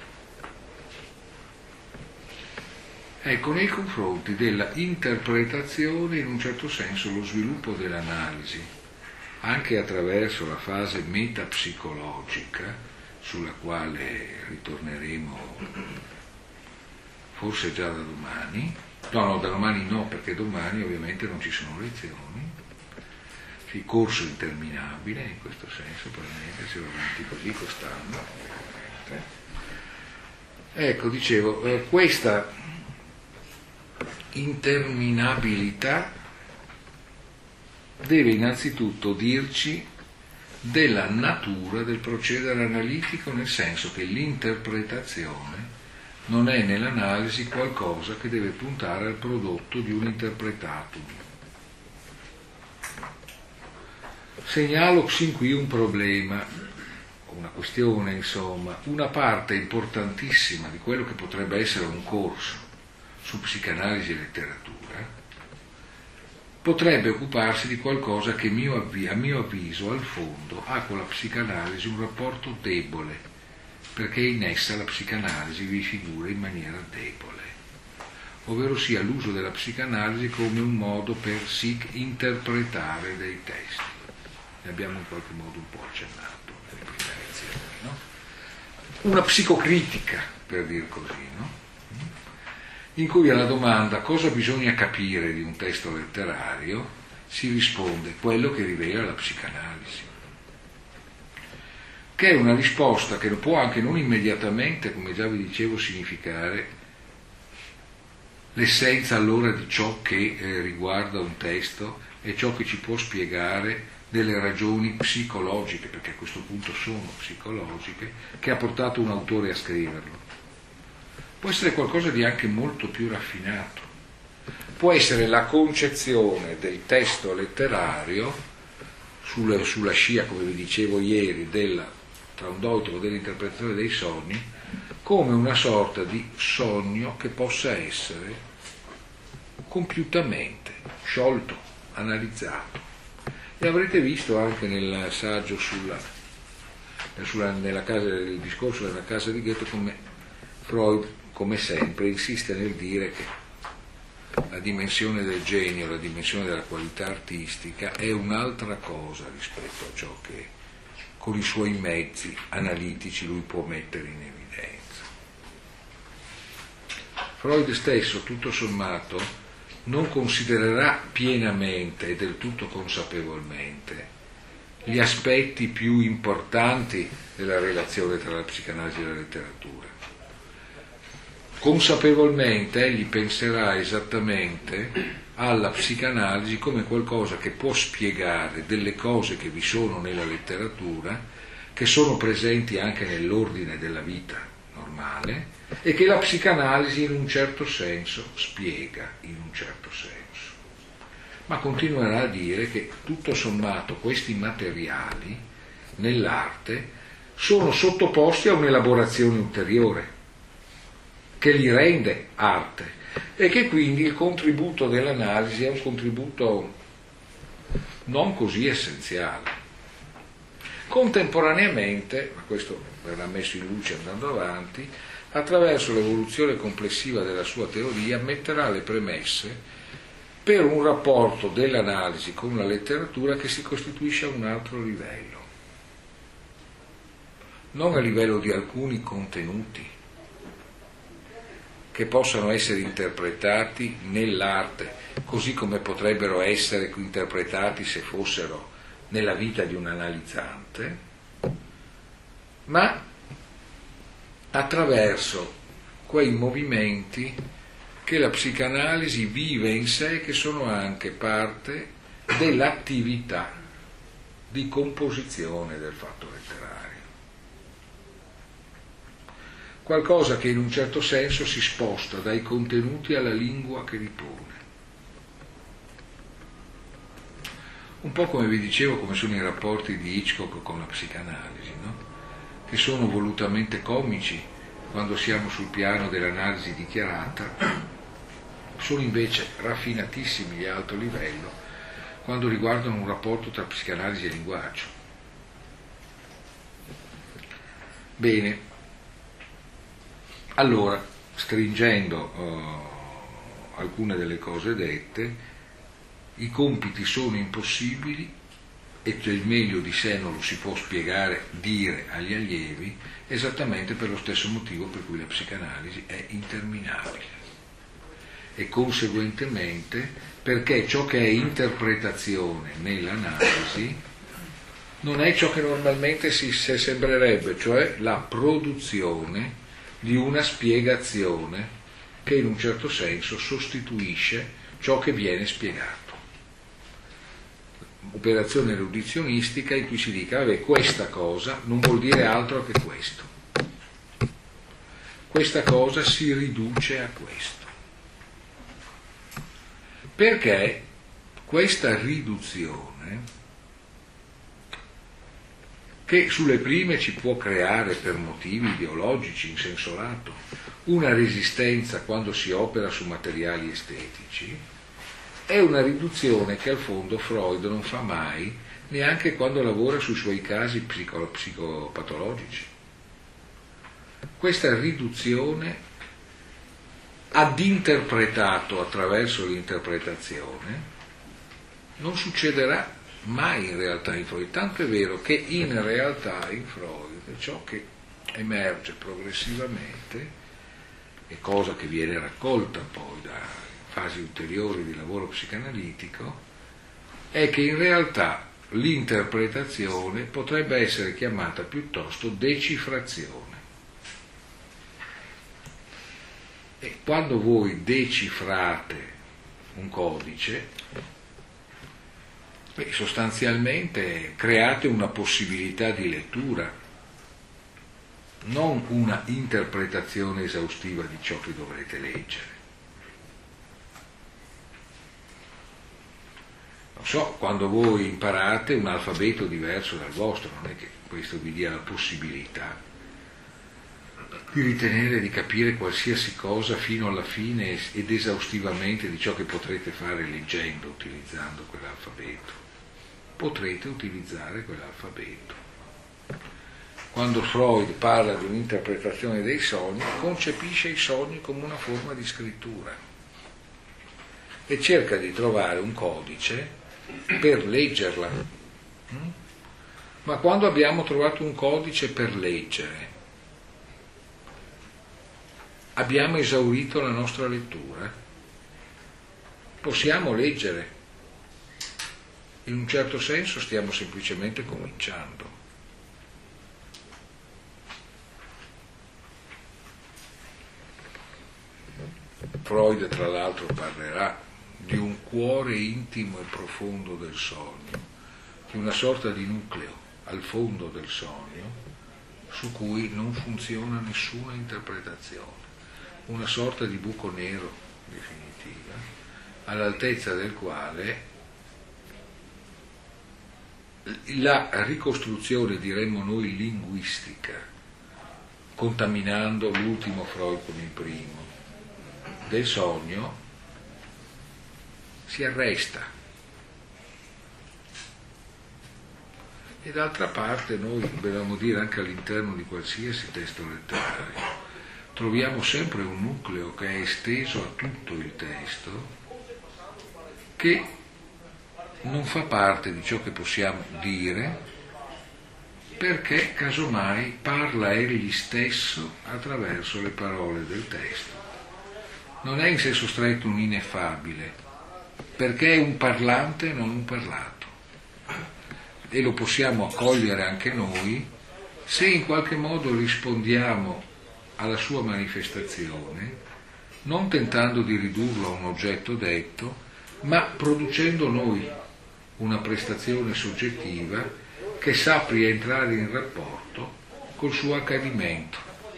Ecco, nei confronti della interpretazione, in un certo senso, lo sviluppo dell'analisi, anche attraverso la fase metapsicologica, sulla quale ritorneremo forse già da domani, da domani no, perché domani ovviamente non ci sono lezioni, sì, corso interminabile in questo senso, probabilmente se va avanti così quest'anno. Ecco, dicevo, questa interminabilità deve innanzitutto dirci della natura del procedere analitico, nel senso che l'interpretazione non è nell'analisi qualcosa che deve puntare al prodotto di un interpretatum. Segnalo sin qui un problema, una questione, insomma, una parte importantissima di quello che potrebbe essere un corso su psicanalisi e letteratura potrebbe occuparsi di qualcosa che a mio avviso al fondo ha con la psicanalisi un rapporto debole, perché in essa la psicanalisi vi figura in maniera debole, ovvero sia l'uso della psicanalisi come un modo per interpretare dei testi. Ne abbiamo in qualche modo un po' accennato nelle prime lezioni. no? Una psicocritica, per dir così, no? In cui alla domanda cosa bisogna capire di un testo letterario si risponde quello che rivela la psicanalisi, che è una risposta che può anche non immediatamente, come già vi dicevo, significare l'essenza allora di ciò che riguarda un testo e ciò che ci può spiegare delle ragioni psicologiche, perché a questo punto sono psicologiche, che ha portato un autore a scriverlo. Può essere qualcosa di anche molto più raffinato, può essere la concezione del testo letterario sulla scia, come vi dicevo ieri, tra un doitro dell'interpretazione dei sogni, come una sorta di sogno che possa essere compiutamente sciolto, analizzato. E avrete visto anche nel saggio nella casa del discorso della casa di Goethe come Freud, come sempre, insiste nel dire che la dimensione del genio, la dimensione della qualità artistica è un'altra cosa rispetto a ciò che con i suoi mezzi analitici lui può mettere in evidenza. Freud stesso, tutto sommato, non considererà pienamente e del tutto consapevolmente gli aspetti più importanti della relazione tra la psicanalisi e la letteratura. Consapevolmente egli penserà esattamente alla psicanalisi come qualcosa che può spiegare delle cose che vi sono nella letteratura, che sono presenti anche nell'ordine della vita normale e che la psicanalisi in un certo senso spiega, in un certo senso. Ma continuerà a dire che tutto sommato questi materiali nell'arte sono sottoposti a un'elaborazione ulteriore che li rende arte e che quindi il contributo dell'analisi è un contributo non così essenziale. Contemporaneamente, ma questo verrà messo in luce andando avanti, attraverso l'evoluzione complessiva della sua teoria metterà le premesse per un rapporto dell'analisi con la letteratura che si costituisce a un altro livello, non a livello di alcuni contenuti che possano essere interpretati nell'arte, così come potrebbero essere interpretati se fossero nella vita di un analizzante, ma attraverso quei movimenti che la psicanalisi vive in sé, che sono anche parte dell'attività di composizione del fatto letterario. Qualcosa che in un certo senso si sposta dai contenuti alla lingua che li pone. Un po' come vi dicevo, come sono i rapporti di Hitchcock con la psicanalisi, no? Che sono volutamente comici quando siamo sul piano dell'analisi dichiarata, sono invece raffinatissimi di alto livello quando riguardano un rapporto tra psicanalisi e linguaggio. Bene, allora, stringendo alcune delle cose dette, i compiti sono impossibili e il meglio di sé non lo si può spiegare, dire agli allievi, esattamente per lo stesso motivo per cui la psicanalisi è interminabile. E conseguentemente perché ciò che è interpretazione nell'analisi non è ciò che normalmente si sembrerebbe, cioè la produzione di una spiegazione che in un certo senso sostituisce ciò che viene spiegato. Operazione erudizionistica in cui si dica, vabbè, questa cosa non vuol dire altro che questo. Questa cosa si riduce a questo. Perché questa riduzione, che sulle prime ci può creare per motivi ideologici in senso lato una resistenza quando si opera su materiali estetici, è una riduzione che al fondo Freud non fa mai, neanche quando lavora sui suoi casi psicopatologici. Questa riduzione ad interpretato attraverso l'interpretazione non succederà mai in realtà in Freud, tanto è vero che in realtà in Freud ciò che emerge progressivamente, e cosa che viene raccolta poi da fasi ulteriori di lavoro psicanalitico, è che in realtà l'interpretazione potrebbe essere chiamata piuttosto decifrazione. E quando voi decifrate un codice, sostanzialmente create una possibilità di lettura, non una interpretazione esaustiva di ciò che dovrete leggere. Non so, quando voi imparate un alfabeto diverso dal vostro, non è che questo vi dia la possibilità di ritenere di capire qualsiasi cosa fino alla fine ed esaustivamente di ciò che potrete fare leggendo, utilizzando quell'alfabeto. Potrete utilizzare quell'alfabeto. Quando Freud parla di un'interpretazione dei sogni, concepisce i sogni come una forma di scrittura e cerca di trovare un codice per leggerla. Ma quando abbiamo trovato un codice per leggere, abbiamo esaurito la nostra lettura? Possiamo leggere? In un certo senso stiamo semplicemente cominciando. Freud, tra l'altro, parlerà di un cuore intimo e profondo del sogno, di una sorta di nucleo al fondo del sogno su cui non funziona nessuna interpretazione, una sorta di buco nero definitiva, all'altezza del quale la ricostruzione, diremmo noi, linguistica, contaminando l'ultimo Freud con il primo, del sogno si arresta. E d'altra parte noi, dobbiamo dire anche all'interno di qualsiasi testo letterario, troviamo sempre un nucleo che è esteso a tutto il testo, che non fa parte di ciò che possiamo dire, perché casomai parla egli stesso attraverso le parole del testo. Non è in senso stretto un ineffabile, perché è un parlante, non un parlato. E lo possiamo accogliere anche noi se in qualche modo rispondiamo alla sua manifestazione, non tentando di ridurlo a un oggetto detto, ma producendo noi una prestazione soggettiva che sappia entrare in rapporto col suo accadimento.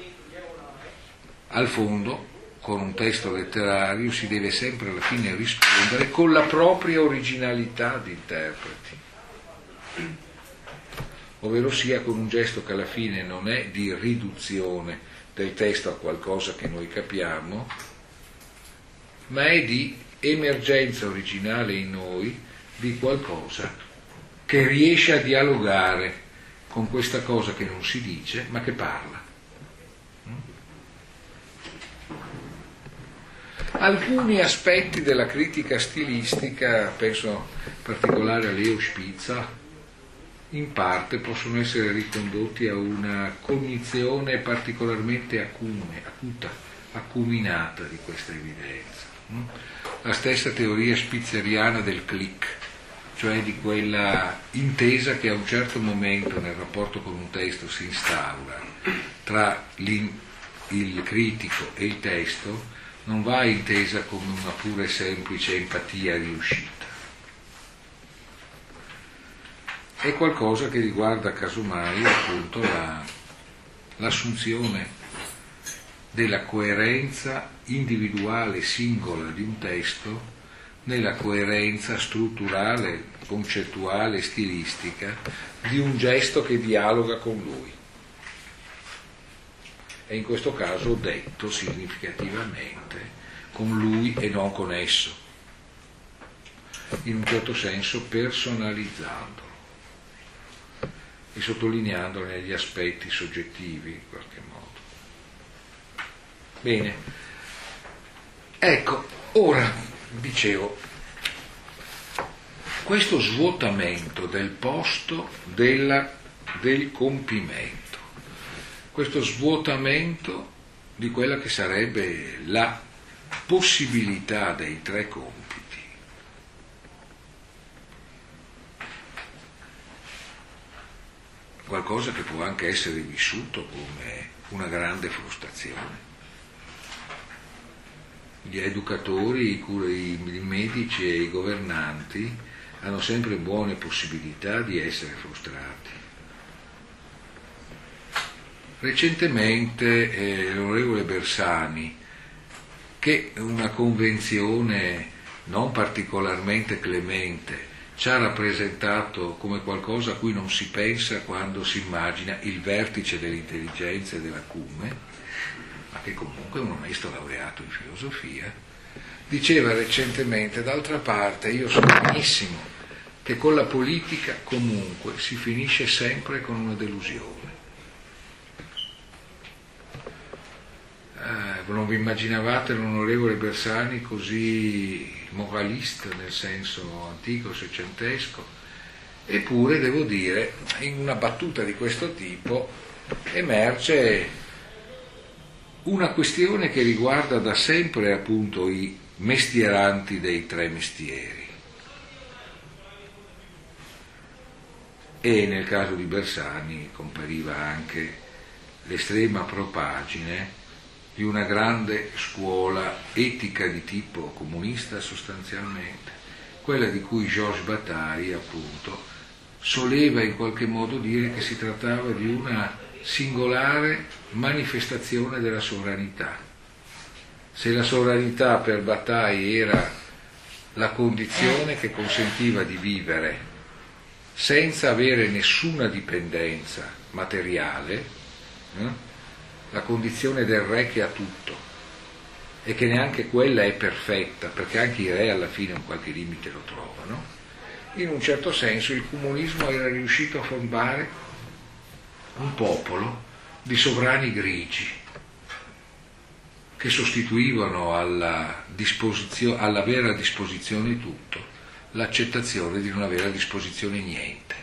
Al fondo, con un testo letterario si deve sempre alla fine rispondere con la propria originalità di interpreti, ovvero sia con un gesto che alla fine non è di riduzione del testo a qualcosa che noi capiamo, ma è di emergenza originale in noi di qualcosa che riesce a dialogare con questa cosa che non si dice ma che parla. Alcuni aspetti della critica stilistica, penso in particolare a Leo Spitzer, in parte possono essere ricondotti a una cognizione particolarmente acuta, acuminata di questa evidenza. La stessa teoria spitzeriana del click, cioè di quella intesa che a un certo momento nel rapporto con un testo si instaura tra il critico e il testo, non va intesa come una pura e semplice empatia riuscita. È qualcosa che riguarda casomai appunto l'assunzione della coerenza individuale singola di un testo nella coerenza strutturale, concettuale, stilistica di un gesto che dialoga con lui. E in questo caso detto significativamente con lui e non con esso, in un certo senso personalizzandolo e sottolineandone gli aspetti soggettivi in qualche modo. Bene, ecco, ora dicevo, questo svuotamento del posto del compimento questo svuotamento di quella che sarebbe la possibilità dei tre compiti. Qualcosa che può anche essere vissuto come una grande frustrazione. Gli educatori, i medici e i governanti hanno sempre buone possibilità di essere frustrati. Recentemente l'onorevole Bersani, che una convenzione non particolarmente clemente ci ha rappresentato come qualcosa a cui non si pensa quando si immagina il vertice dell'intelligenza e dell'acume, ma che comunque è un onesto laureato in filosofia, diceva recentemente: d'altra parte io so benissimo che con la politica comunque si finisce sempre con una delusione. Non vi immaginavate l'onorevole Bersani così moralista nel senso antico, seicentesco, eppure devo dire, in una battuta di questo tipo emerge una questione che riguarda da sempre appunto i mestieranti dei tre mestieri. E nel caso di Bersani compariva anche l'estrema propagine di una grande scuola etica di tipo comunista sostanzialmente, quella di cui Georges Bataille appunto soleva in qualche modo dire che si trattava di una singolare manifestazione della sovranità. Se la sovranità per Bataille era la condizione che consentiva di vivere senza avere nessuna dipendenza materiale, la condizione del re che ha tutto, e che neanche quella è perfetta, perché anche i re alla fine un qualche limite lo trovano, in un certo senso il comunismo era riuscito a formare un popolo di sovrani grigi che sostituivano all'avere a disposizione tutto l'accettazione di non avere a disposizione niente.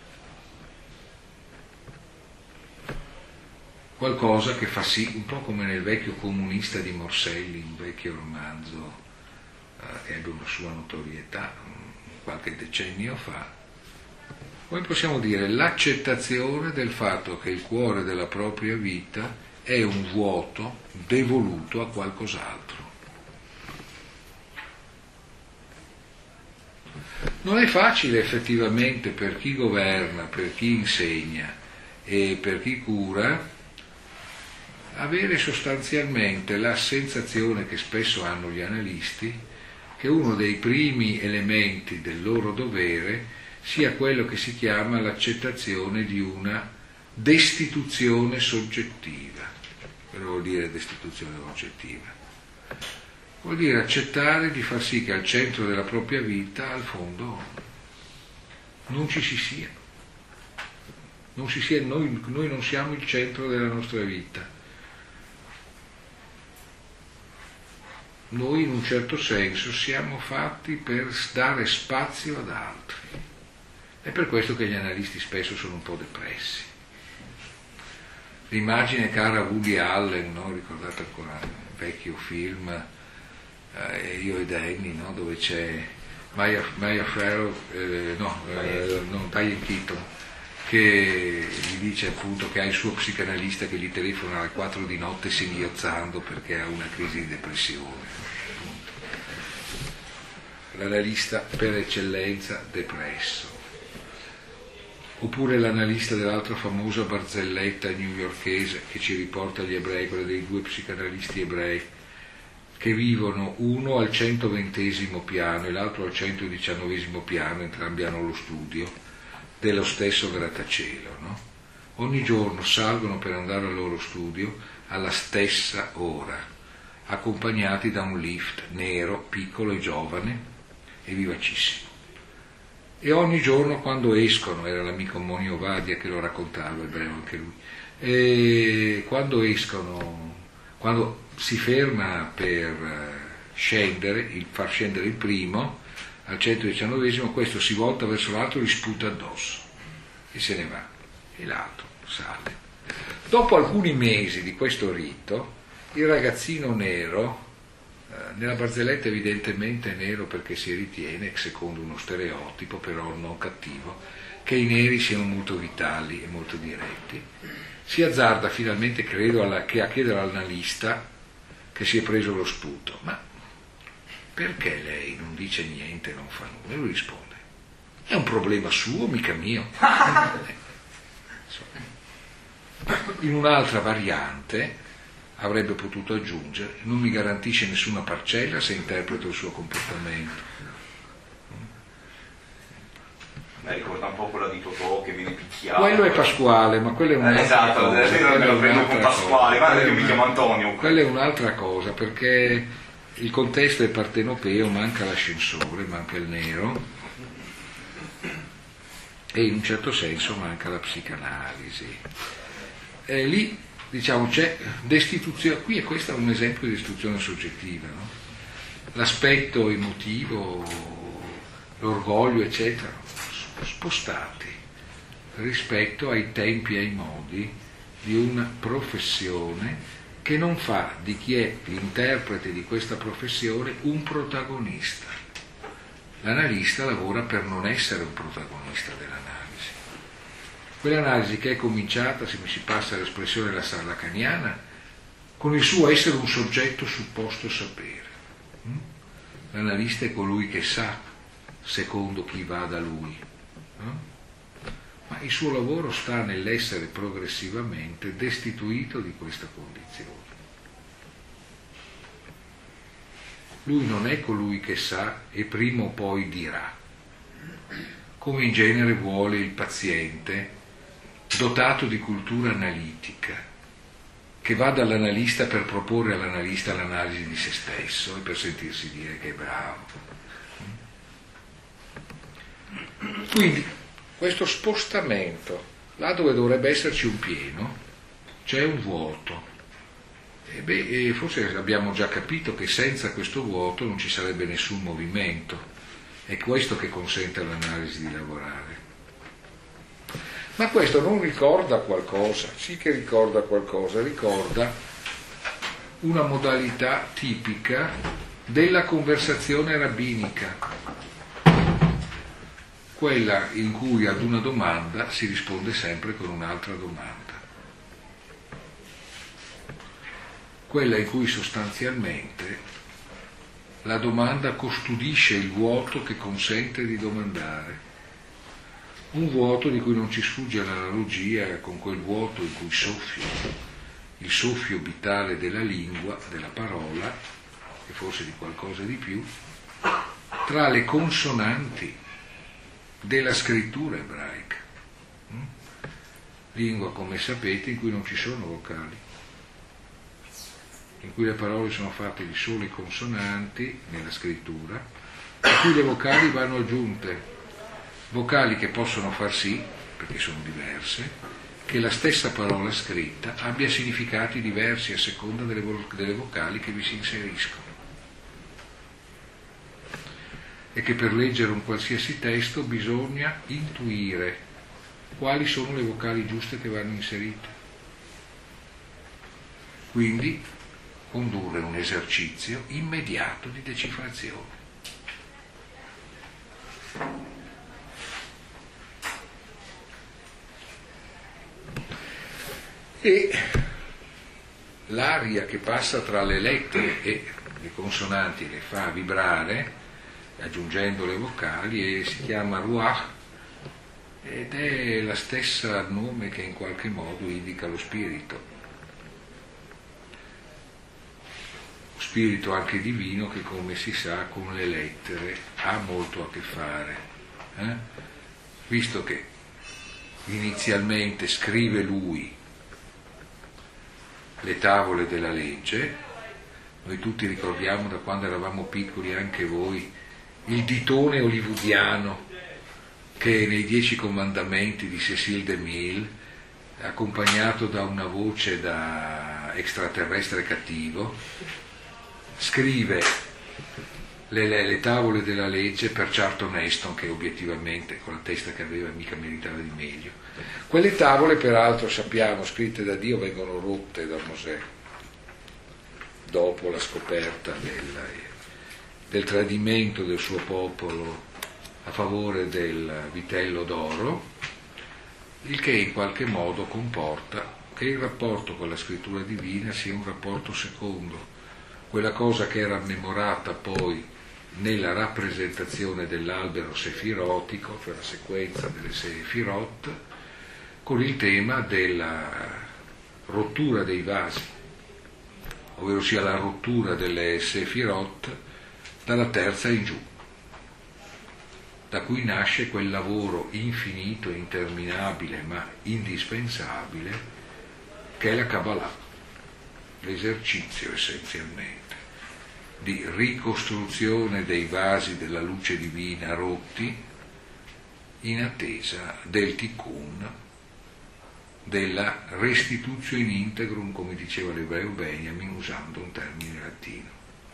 Qualcosa che fa sì, un po' come nel vecchio Comunista di Morselli, un vecchio romanzo che ebbe una sua notorietà qualche decennio fa, come possiamo dire, l'accettazione del fatto che il cuore della propria vita è un vuoto devoluto a qualcos'altro. Non è facile effettivamente per chi governa, per chi insegna e per chi cura avere sostanzialmente la sensazione che spesso hanno gli analisti che uno dei primi elementi del loro dovere sia quello che si chiama l'accettazione di una destituzione soggettiva. Cosa vuol dire destituzione soggettiva? Vuol dire accettare di far sì che al centro della propria vita, al fondo, non ci si sia. Noi non siamo il centro della nostra vita. Noi in un certo senso siamo fatti per dare spazio ad altri. È per questo che gli analisti spesso sono un po' depressi. L'immagine cara a Woody Allen, no? Ricordate ancora il vecchio film Io ed Annie, no? Dove c'è Maya Farrow, Diane Keaton, che gli dice appunto che ha il suo psicanalista che gli telefona alle 4 di notte singhiozzando perché ha una crisi di depressione. L'analista per eccellenza depresso. Oppure l'analista dell'altra famosa barzelletta newyorkese che ci riporta gli ebrei, quella dei due psicanalisti ebrei che vivono uno al 120° piano e l'altro al 119° piano, entrambi hanno lo studio dello stesso grattacielo, no? Ogni giorno salgono per andare al loro studio alla stessa ora, accompagnati da un lift nero, piccolo e giovane e vivacissimo. E ogni giorno quando escono, era l'amico Moni Ovadia che lo raccontava, ebreo anche lui, e quando escono, quando si ferma per far scendere il primo al 119°, questo si volta verso l'altro e gli sputa addosso e se ne va, e l'altro sale Dopo alcuni mesi di questo rito, il ragazzino nero, nella barzelletta evidentemente è nero perché si ritiene, secondo uno stereotipo, però non cattivo, che i neri siano molto vitali e molto diretti, si azzarda finalmente, credo, a chiedere all'analista che si è preso lo sputo: ma perché lei non dice niente, non fa nulla? E lui risponde: è un problema suo, mica mio. In un'altra variante avrebbe potuto aggiungere: non mi garantisce nessuna parcella se interpreto il suo comportamento. Mi ricorda un po' quella di Totò che viene picchiato. Quello è Pasquale, ma quella è un'altra esatto, cosa. Esatto, me lo prendo con Pasquale, guarda che mi chiamo Antonio. Quella è un'altra cosa, perché il contesto è partenopeo, manca l'ascensore, manca il nero e in un certo senso manca la psicanalisi. E lì, diciamo, c'è destituzione, qui è questo un esempio di destituzione soggettiva, no? L'aspetto emotivo, l'orgoglio, eccetera, spostati rispetto ai tempi e ai modi di una professione che non fa di chi è l'interprete di questa professione un protagonista. L'analista lavora per non essere un protagonista dell'analisi. Quell'analisi che è cominciata, se mi si passa l'espressione lacaniana, con il suo essere un soggetto supposto sapere. L'analista è colui che sa, secondo chi va da lui. Ma il suo lavoro sta nell'essere progressivamente destituito di questa condizione. Lui non è colui che sa e prima o poi dirà, come in genere vuole il paziente dotato di cultura analitica, che va dall'analista per proporre all'analista l'analisi di se stesso e per sentirsi dire che è bravo. Quindi questo spostamento, là dove dovrebbe esserci un pieno, c'è un vuoto. E forse abbiamo già capito che senza questo vuoto non ci sarebbe nessun movimento. È questo che consente all'analisi di lavorare. Ma questo non ricorda qualcosa? Sì che ricorda qualcosa, ricorda una modalità tipica della conversazione rabbinica, quella in cui ad una domanda si risponde sempre con un'altra domanda, quella in cui sostanzialmente la domanda custodisce il vuoto che consente di domandare, un vuoto di cui non ci sfugge l'analogia con quel vuoto in cui soffia, il soffio vitale della lingua, della parola, e forse di qualcosa di più, tra le consonanti della scrittura ebraica. Lingua, come sapete, in cui non ci sono vocali, in cui le parole sono fatte di sole consonanti nella scrittura, in cui le vocali vanno aggiunte, vocali che possono far sì, perché sono diverse, che la stessa parola scritta abbia significati diversi a seconda delle vocali che vi si inseriscono. E che per leggere un qualsiasi testo bisogna intuire quali sono le vocali giuste che vanno inserite. Quindi condurre un esercizio immediato di decifrazione. E l'aria che passa tra le lettere e le consonanti le fa vibrare, aggiungendo le vocali, e si chiama ruach, ed è la stessa nome che in qualche modo indica lo spirito anche divino, che come si sa con le lettere ha molto a che fare, visto che inizialmente scrive lui le tavole della legge. Noi tutti ricordiamo da quando eravamo piccoli, anche voi, il ditone hollywoodiano che nei 10 comandamenti di Cécile DeMille, accompagnato da una voce da extraterrestre cattivo, scrive le tavole della legge per Charlton Heston, che obiettivamente con la testa che aveva mica meritava di meglio. Quelle tavole, peraltro, sappiamo, scritte da Dio, vengono rotte da Mosè dopo la scoperta del tradimento del suo popolo a favore del vitello d'oro, il che in qualche modo comporta che il rapporto con la scrittura divina sia un rapporto secondo, quella cosa che era memorata poi nella rappresentazione dell'albero sefirotico, cioè la sequenza delle sefirot, con il tema della rottura dei vasi, ovvero sia la rottura delle sefirot dalla terza in giù, da cui nasce quel lavoro infinito, interminabile, ma indispensabile, che è la Kabbalah, l'esercizio essenzialmente di ricostruzione dei vasi della luce divina rotti in attesa del tikkun, della restitutio in integrum, come diceva l'ebreo Benjamin usando un termine latino.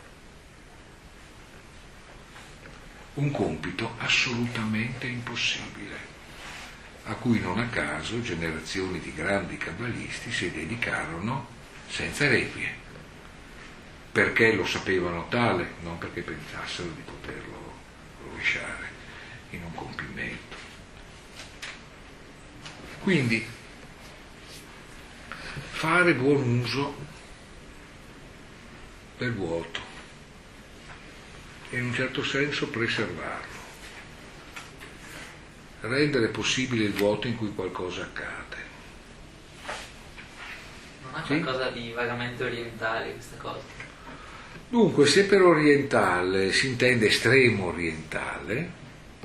Un compito assolutamente impossibile, a cui non a caso generazioni di grandi kabbalisti si dedicarono senza requie, perché lo sapevano tale, non perché pensassero di poterlo rovesciare in un compimento. Quindi fare buon uso del vuoto e in un certo senso preservarlo, rendere possibile il vuoto in cui qualcosa accade. Non è qualcosa di vagamente orientale questa cosa? Dunque, se per orientale si intende estremo orientale,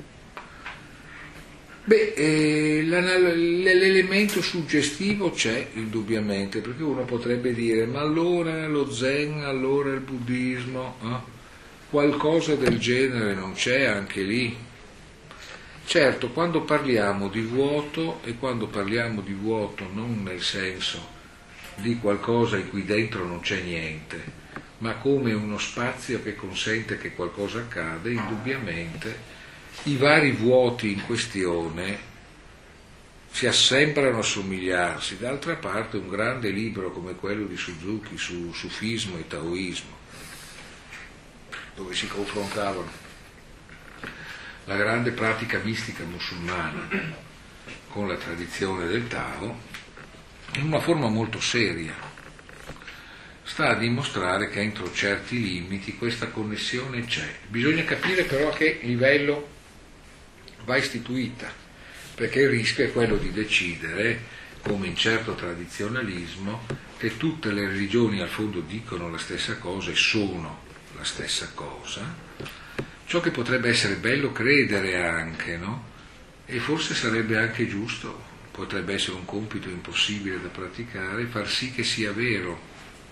l'elemento suggestivo c'è indubbiamente, perché uno potrebbe dire, ma allora lo Zen, allora il buddismo, qualcosa del genere non c'è anche lì? Certo, quando parliamo di vuoto, e quando parliamo di vuoto non nel senso di qualcosa in cui dentro non c'è niente, ma come uno spazio che consente che qualcosa accada, indubbiamente i vari vuoti in questione si assembrano a somigliarsi. D'altra parte un grande libro come quello di Suzuki su sufismo e taoismo, dove si confrontavano la grande pratica mistica musulmana con la tradizione del Tao, in una forma molto seria, sta a dimostrare che entro certi limiti questa connessione c'è. Bisogna capire però a che livello va istituita, perché il rischio è quello di decidere, come in certo tradizionalismo, che tutte le religioni al fondo dicono la stessa cosa e sono la stessa cosa, ciò che potrebbe essere bello credere anche, no? E forse sarebbe anche giusto, potrebbe essere un compito impossibile da praticare, far sì che sia vero,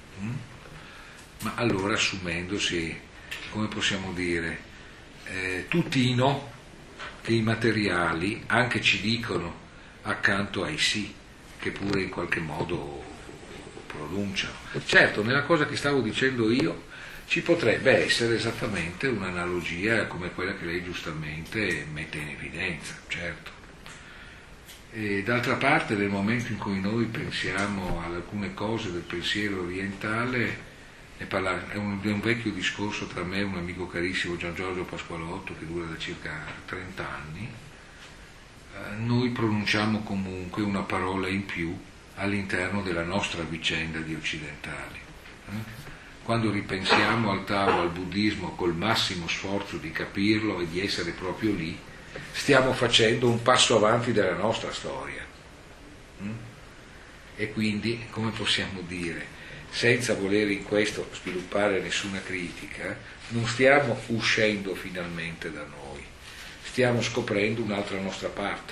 ma allora assumendosi, come possiamo dire, tutti i no che i materiali anche ci dicono accanto ai sì, che pure in qualche modo pronunciano. Certo, nella cosa che stavo dicendo io ci potrebbe essere esattamente un'analogia come quella che lei giustamente mette in evidenza, certo. E d'altra parte, nel momento in cui noi pensiamo ad alcune cose del pensiero orientale, è un vecchio discorso tra me e un amico carissimo, Gian Giorgio Pasqualotto, che dura da circa 30 anni, noi pronunciamo comunque una parola in più all'interno della nostra vicenda di occidentali. Quando ripensiamo al Tao, al buddismo, col massimo sforzo di capirlo e di essere proprio lì, stiamo facendo un passo avanti della nostra storia. E quindi, come possiamo dire, senza voler in questo sviluppare nessuna critica, non stiamo uscendo finalmente da noi, stiamo scoprendo un'altra nostra parte.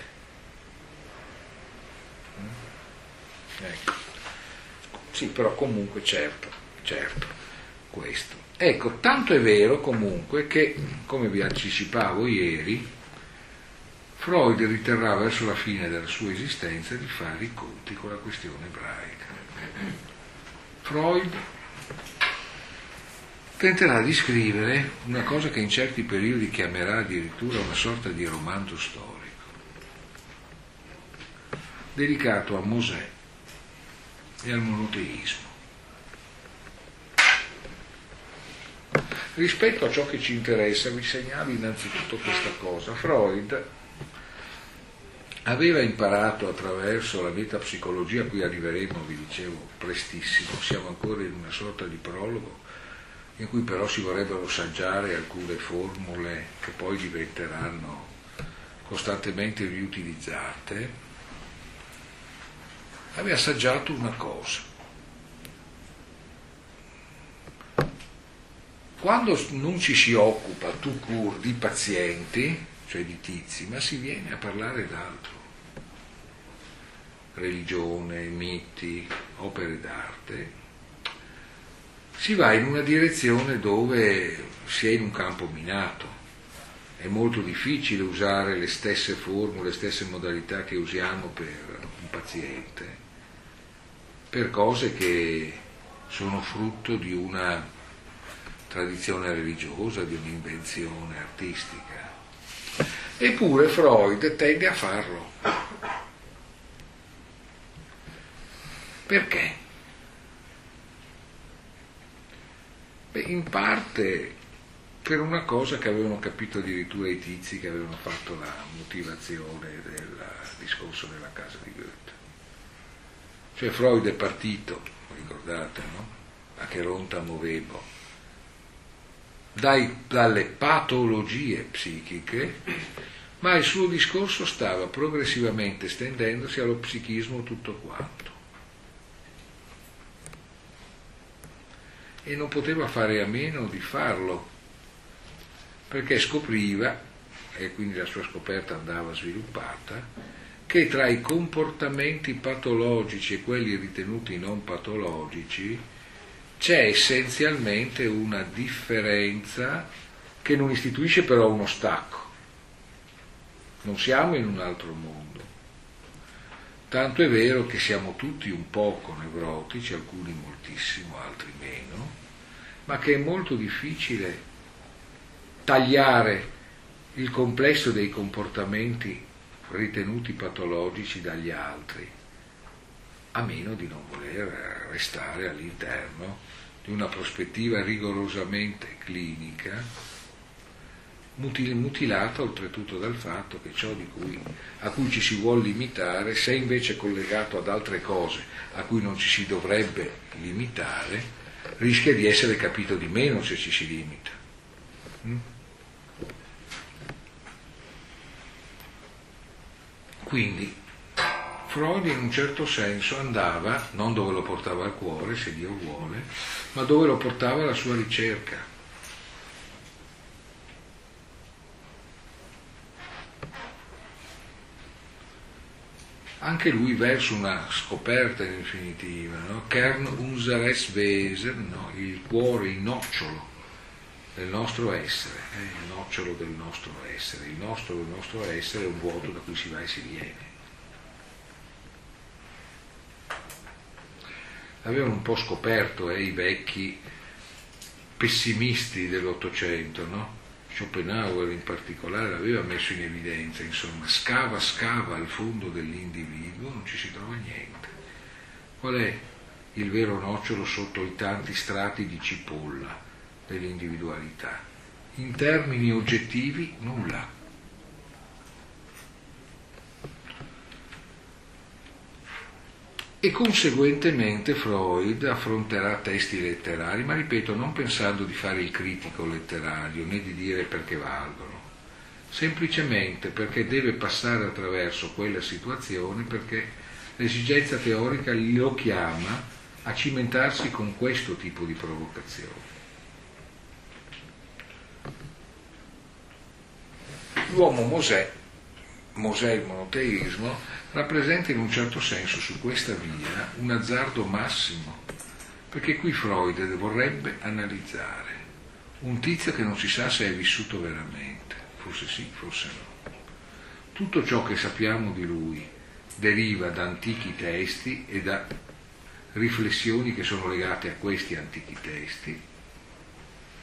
Ecco. Sì, però comunque certo, questo. Ecco, tanto è vero comunque che, come vi anticipavo ieri, Freud riterrà verso la fine della sua esistenza di fare i conti con la questione ebraica. Freud tenterà di scrivere una cosa che in certi periodi chiamerà addirittura una sorta di romanzo storico, dedicato a Mosè e al monoteismo. Rispetto a ciò che ci interessa, vi segnalo innanzitutto questa cosa. Freud aveva imparato attraverso la metapsicologia, a cui arriveremo, vi dicevo, prestissimo, siamo ancora in una sorta di prologo, in cui però si vorrebbero saggiare alcune formule che poi diventeranno costantemente riutilizzate. Aveva assaggiato una cosa: quando non ci si occupa tout court di pazienti, cioè di tizi, ma si viene a parlare d'altro, religione, miti, opere d'arte, si va in una direzione dove si è in un campo minato. È molto difficile usare le stesse formule, le stesse modalità che usiamo per un paziente, per cose che sono frutto di una tradizione religiosa, di un'invenzione artistica. Eppure Freud tende a farlo. Perché? Beh, in parte per una cosa che avevano capito addirittura i tizi che avevano fatto la motivazione del discorso della casa di Goethe. Cioè Freud è partito, ricordate, no? A che ronta movevo, dalle patologie psichiche, ma il suo discorso stava progressivamente stendendosi allo psichismo tutto quanto. E non poteva fare a meno di farlo, perché scopriva, e quindi la sua scoperta andava sviluppata, che tra i comportamenti patologici e quelli ritenuti non patologici c'è essenzialmente una differenza che non istituisce però uno stacco. Non siamo in un altro mondo. Tanto è vero che siamo tutti un poco nevrotici, alcuni moltissimo, altri meno, ma che è molto difficile tagliare il complesso dei comportamenti ritenuti patologici dagli altri, a meno di non voler restare all'interno di una prospettiva rigorosamente clinica, mutilata oltretutto dal fatto che ciò a cui ci si vuol limitare, se invece collegato ad altre cose a cui non ci si dovrebbe limitare, rischia di essere capito di meno se ci si limita. Quindi Freud in un certo senso andava non dove lo portava il cuore, se Dio vuole, ma dove lo portava la sua ricerca. Anche lui verso una scoperta in definitiva, no? Kern unseres Wesen, no? Il cuore, il nocciolo del nostro essere, il nocciolo del nostro essere. Il nostro essere è un vuoto da cui si va e si viene. Avevano un po' scoperto i vecchi pessimisti dell'Ottocento, no? Schopenhauer in particolare l'aveva messo in evidenza, insomma, scava al fondo dell'individuo, non ci si trova niente. Qual è il vero nocciolo sotto i tanti strati di cipolla dell'individualità? In termini oggettivi, nulla. E conseguentemente Freud affronterà testi letterari, ma ripeto, non pensando di fare il critico letterario, né di dire perché valgono, semplicemente perché deve passare attraverso quella situazione, perché l'esigenza teorica lo chiama a cimentarsi con questo tipo di provocazione. L'uomo Mosè il monoteismo, rappresenta in un certo senso su questa via un azzardo massimo, perché qui Freud vorrebbe analizzare un tizio che non si sa se è vissuto veramente, forse sì, forse no. Tutto ciò che sappiamo di lui deriva da antichi testi e da riflessioni che sono legate a questi antichi testi,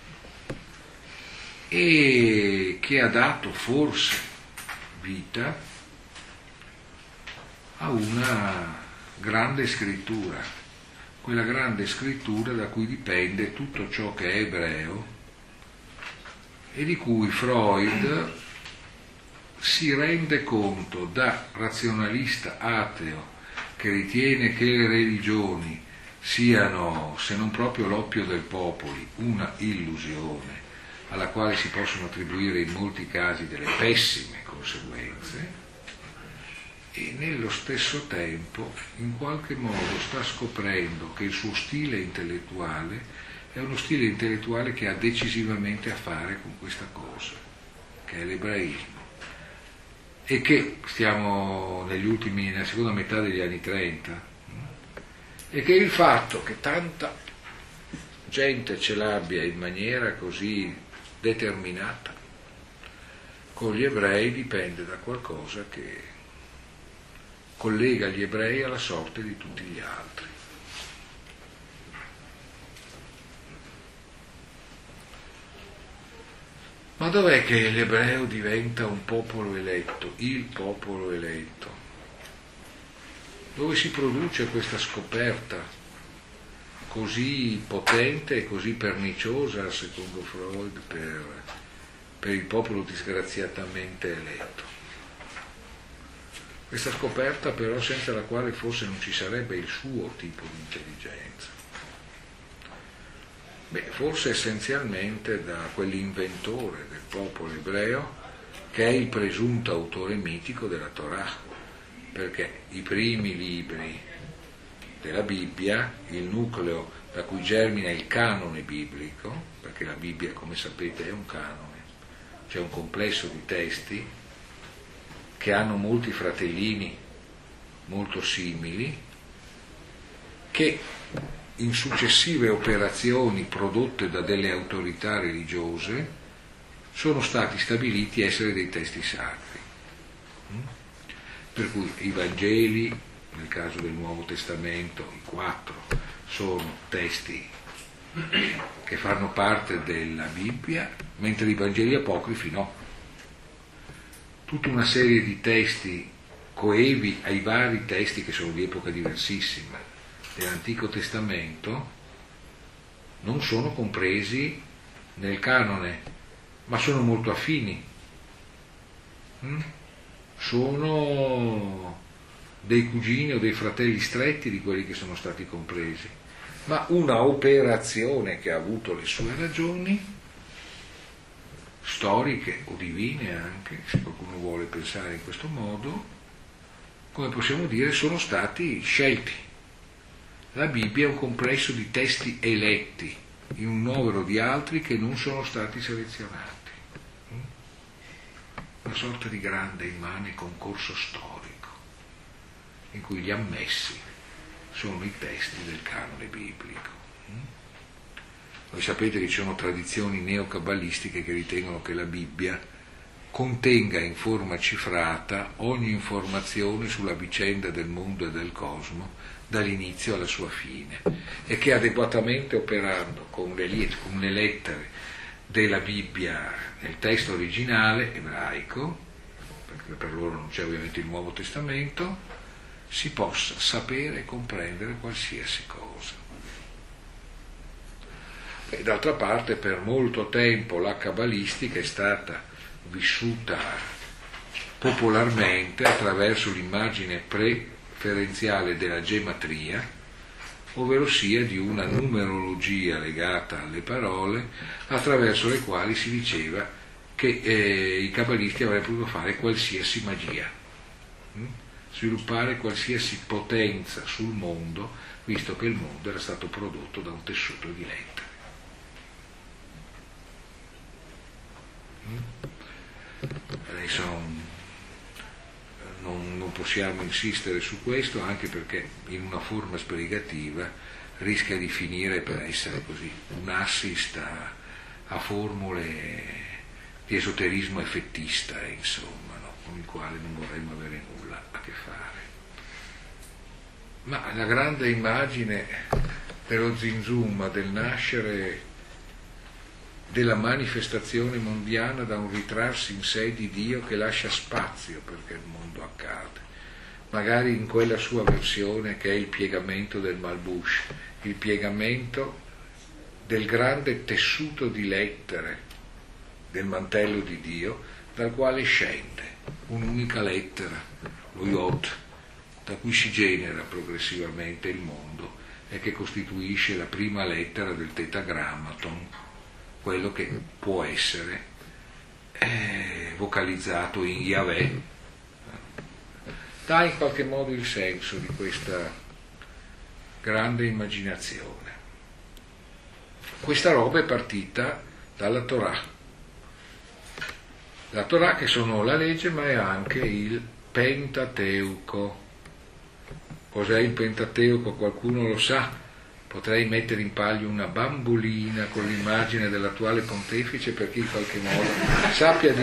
e che ha dato forse vita a una grande scrittura, quella grande scrittura da cui dipende tutto ciò che è ebreo e di cui Freud si rende conto, da razionalista ateo che ritiene che le religioni siano, se non proprio l'oppio del popolo, una illusione alla quale si possono attribuire in molti casi delle pessime conseguenze, e nello stesso tempo in qualche modo sta scoprendo che il suo stile intellettuale è uno stile intellettuale che ha decisivamente a fare con questa cosa, che è l'ebraismo, e che stiamo nella seconda metà degli anni 30, e che il fatto che tanta gente ce l'abbia in maniera così determinata con gli ebrei dipende da qualcosa che collega gli ebrei alla sorte di tutti gli altri. Ma dov'è che l'ebreo diventa un popolo eletto, il popolo eletto? Dove si produce questa scoperta così potente e così perniciosa, secondo Freud, per il popolo disgraziatamente eletto? Questa scoperta però senza la quale forse non ci sarebbe il suo tipo di intelligenza. Forse essenzialmente da quell'inventore del popolo ebreo che è il presunto autore mitico della Torah, perché i primi libri della Bibbia, il nucleo da cui germina il canone biblico, perché la Bibbia, come sapete, è un canone, cioè un complesso di testi che hanno molti fratellini molto simili, che in successive operazioni prodotte da delle autorità religiose sono stati stabiliti essere dei testi sacri. Per cui i Vangeli, nel caso del Nuovo Testamento, i 4, sono testi che fanno parte della Bibbia, mentre i Vangeli apocrifi no. Tutta una serie di testi coevi ai vari testi che sono di epoca diversissima dell'Antico Testamento non sono compresi nel canone, ma sono molto affini. Sono dei cugini o dei fratelli stretti di quelli che sono stati compresi, ma una operazione che ha avuto le sue ragioni storiche o divine anche, se qualcuno vuole pensare in questo modo, come possiamo dire, sono stati scelti. La Bibbia è un complesso di testi eletti in un novero di altri che non sono stati selezionati. Una sorta di grande immane concorso storico in cui gli ammessi sono i testi del canone biblico. Voi sapete che ci sono tradizioni neocabbalistiche che ritengono che la Bibbia contenga in forma cifrata ogni informazione sulla vicenda del mondo e del cosmo dall'inizio alla sua fine, e che adeguatamente operando con le lettere della Bibbia nel testo originale ebraico, perché per loro non c'è ovviamente il Nuovo Testamento, si possa sapere e comprendere qualsiasi cosa. E d'altra parte per molto tempo la cabalistica è stata vissuta popolarmente attraverso l'immagine preferenziale della gematria, ovvero sia di una numerologia legata alle parole, attraverso le quali si diceva che i cabalisti avrebbero potuto fare qualsiasi magia, sviluppare qualsiasi potenza sul mondo, visto che il mondo era stato prodotto da un tessuto di lettere. Adesso non possiamo insistere su questo, anche perché in una forma sbrigativa rischia di finire per essere così un assist a formule di esoterismo effettista, insomma, no? Con il quale non vorremmo avere nulla a che fare. Ma la grande immagine dello Zinzumma, del nascere della manifestazione mondiana da un ritrarsi in sé di Dio che lascia spazio perché il mondo accade, magari in quella sua versione che è il piegamento del Malbush, il piegamento del grande tessuto di lettere del mantello di Dio, dal quale scende un'unica lettera, lo Yod, da cui si genera progressivamente il mondo e che costituisce la prima lettera del tetagrammaton, quello che può essere vocalizzato in Yahweh. Dà in qualche modo il senso di questa grande immaginazione. Questa roba è partita dalla Torah. La Torah che sono la legge, ma è anche il Pentateuco. Cos'è il Pentateuco? Qualcuno lo sa? Potrei mettere in palio una bambolina con l'immagine dell'attuale pontefice perché in qualche modo sappia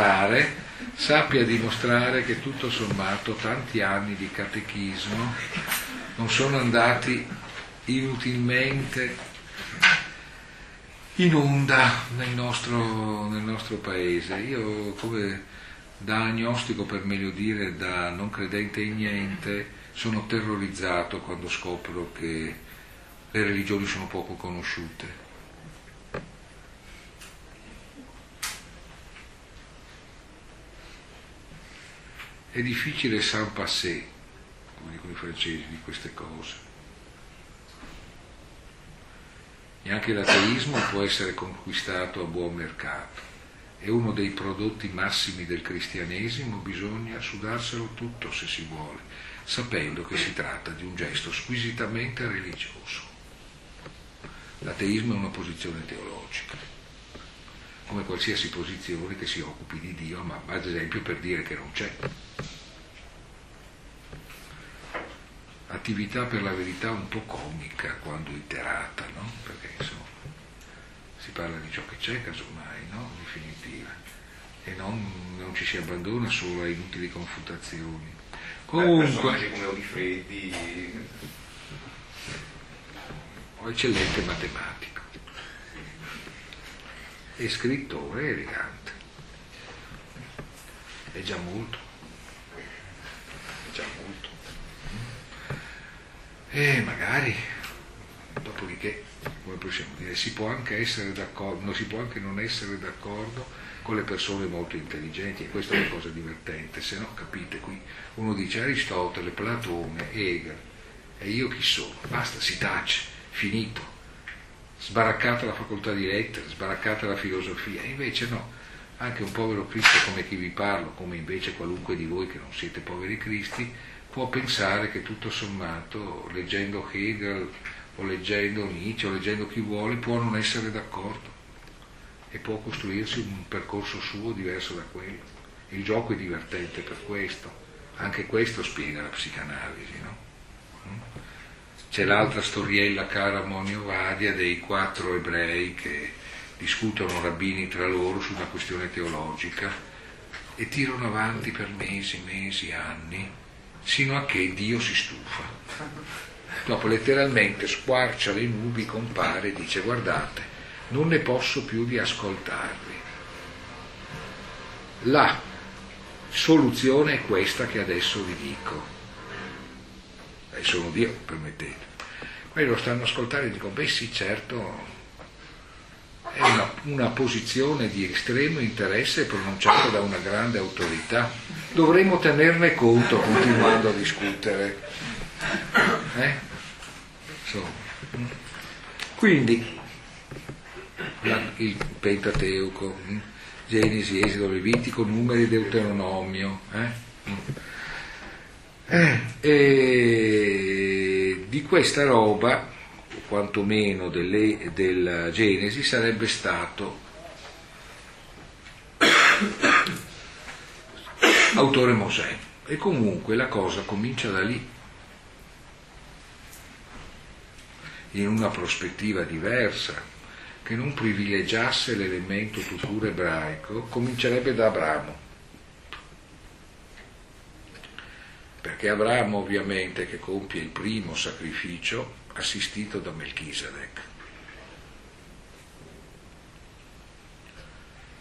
dimostrare che tutto sommato tanti anni di catechismo non sono andati inutilmente in onda nel nostro paese. Io, come da agnostico, per meglio dire, da non credente in niente, sono terrorizzato quando scopro che le religioni sono poco conosciute. È difficile sans passer, come dicono i francesi, di queste cose. Neanche l'ateismo può essere conquistato a buon mercato. È uno dei prodotti massimi del cristianesimo, bisogna sudarselo tutto se si vuole, sapendo che si tratta di un gesto squisitamente religioso. L'ateismo è una posizione teologica, come qualsiasi posizione che si occupi di Dio, ma ad esempio per dire che non c'è. Attività per la verità un po' comica quando iterata, no? Perché insomma si parla di ciò che c'è, casomai, no? In definitiva, e non ci si abbandona solo a inutili confutazioni. Comunque, personaggi come Odifreddi, eccellente matematico e scrittore elegante, è già molto. E magari, dopodiché, come possiamo dire, si può anche essere d'accordo, si può anche non essere d'accordo con le persone molto intelligenti, e questa è una cosa divertente, se no, capite, qui uno dice Aristotele, Platone, Hegel, e io chi sono? Basta, si tace, finito, sbaraccata la facoltà di lettere, sbaraccata la filosofia, e invece no, anche un povero Cristo come chi vi parlo, come invece qualunque di voi che non siete poveri Cristi, può pensare che tutto sommato, leggendo Hegel o leggendo Nietzsche o leggendo chi vuole, può non essere d'accordo e può costruirsi un percorso suo diverso da quello. Il gioco è divertente per questo, anche questo spiega la psicanalisi, no? C'è l'altra storiella cara Monio Vadia dei 4 ebrei che discutono rabbini tra loro su una questione teologica e tirano avanti per mesi, anni, sino a che Dio si stufa. Dopo letteralmente squarcia le nubi, compare e dice guardate, non ne posso più di ascoltarvi. La soluzione è questa che adesso vi dico. Sono Dio, permettete. Quelli lo stanno ascoltando e dico, beh sì, certo, è una posizione di estremo interesse pronunciata da una grande autorità. Dovremmo tenerne conto continuando a discutere. Insomma. Quindi il Pentateuco, Genesi, Esodo, Levitico, Numeri, Deuteronomio, e di questa roba, quantomeno della Genesi, sarebbe stato autore Mosè, e comunque la cosa comincia da lì, in una prospettiva diversa, che non privilegiasse l'elemento tutto ebraico, comincerebbe da Abramo. Perché Abramo, ovviamente, che compie il primo sacrificio, assistito da Melchisedec.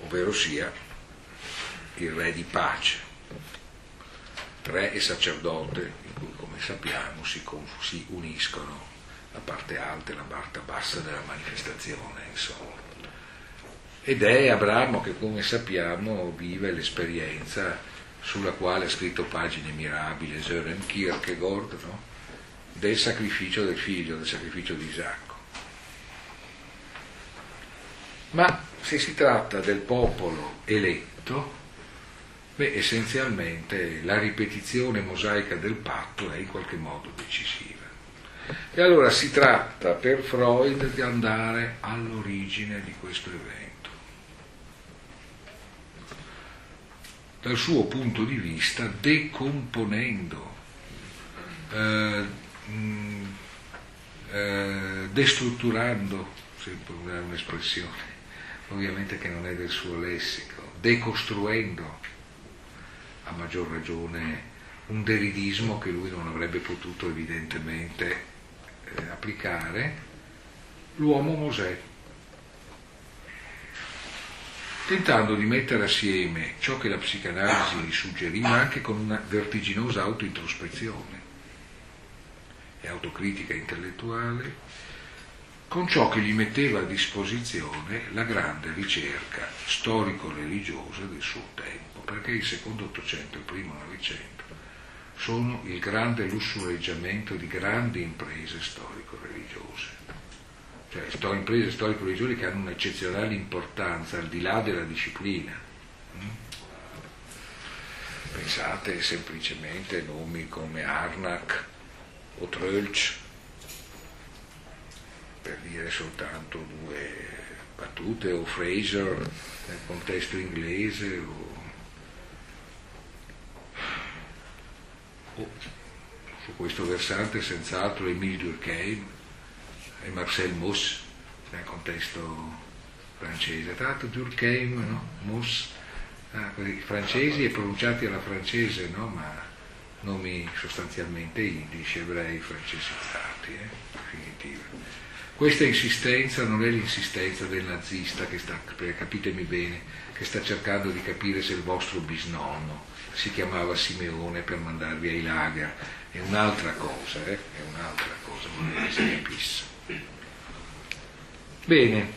ovvero sia il re di pace, re e sacerdote, in cui, come sappiamo, si uniscono la parte alta e la parte bassa della manifestazione, insomma. Ed è Abramo che, come sappiamo, vive l'esperienza sulla quale ha scritto pagine mirabili Søren Kierkegaard, no? Del sacrificio del figlio, del sacrificio di Isacco. Ma se si tratta del popolo eletto, essenzialmente la ripetizione mosaica del patto è in qualche modo decisiva. E allora si tratta per Freud di andare all'origine di questo evento. Dal suo punto di vista, decomponendo, destrutturando, sempre un'espressione ovviamente che non è del suo lessico, decostruendo, a maggior ragione, un deridismo che lui non avrebbe potuto evidentemente applicare, l'uomo Mosè, tentando di mettere assieme ciò che la psicanalisi gli suggeriva anche con una vertiginosa autointrospezione e autocritica intellettuale, con ciò che gli metteva a disposizione la grande ricerca storico-religiosa del suo tempo, perché il secondo Ottocento e il primo Novecento sono il grande lussureggiamento di grandi imprese storico-religiose, cioè imprese storico-religiose che hanno un'eccezionale importanza al di là della disciplina. Pensate semplicemente a nomi come Harnack o Troeltsch, per dire soltanto due battute, o Fraser nel contesto inglese, o su questo versante senz'altro Émile Durkheim e Marcel Mauss nel contesto francese. Tra l'altro Durkheim, no? Mauss, francesi e pronunciati alla francese, no? Ma nomi sostanzialmente indici, ebrei francesizzati, definitiva. Questa insistenza non è l'insistenza del nazista che sta, capitemi bene, che sta cercando di capire se il vostro bisnonno si chiamava Simeone per mandarvi ai lager. È un'altra cosa, è un'altra cosa, vorrei che si capisse. Bene.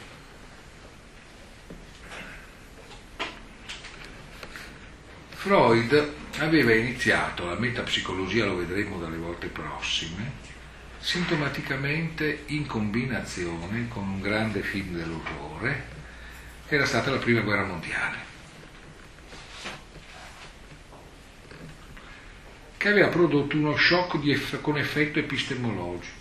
Freud aveva iniziato la metapsicologia, lo vedremo dalle volte prossime, sintomaticamente in combinazione con un grande film dell'orrore che era stata la Prima Guerra Mondiale, che aveva prodotto uno shock con effetto epistemologico,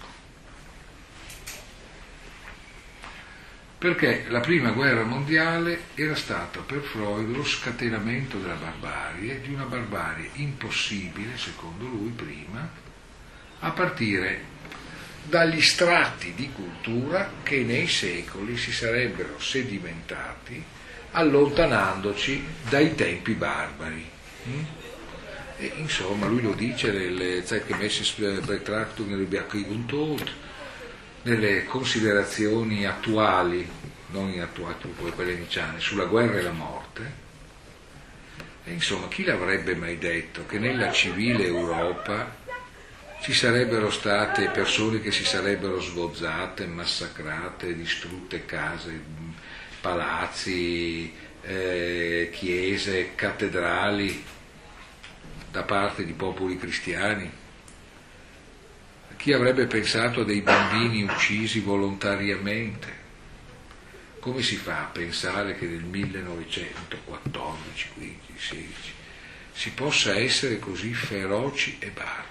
perché la Prima Guerra Mondiale era stata per Freud lo scatenamento della barbarie, di una barbarie impossibile, secondo lui, prima, a partire dagli strati di cultura che nei secoli si sarebbero sedimentati allontanandoci dai tempi barbari. E insomma lui lo dice nelle Zeitgemäße Betrachtung über Krieg und Tod, nelle considerazioni attuali, non inattuali come quelle nietzschiane, sulla guerra e la morte. E insomma, chi l'avrebbe mai detto che nella civile Europa ci sarebbero state persone che si sarebbero svozzate, massacrate, distrutte case, palazzi, chiese, cattedrali da parte di popoli cristiani? Chi avrebbe pensato a dei bambini uccisi volontariamente? Come si fa a pensare che nel 1914, 15, 16 si possa essere così feroci e barbari?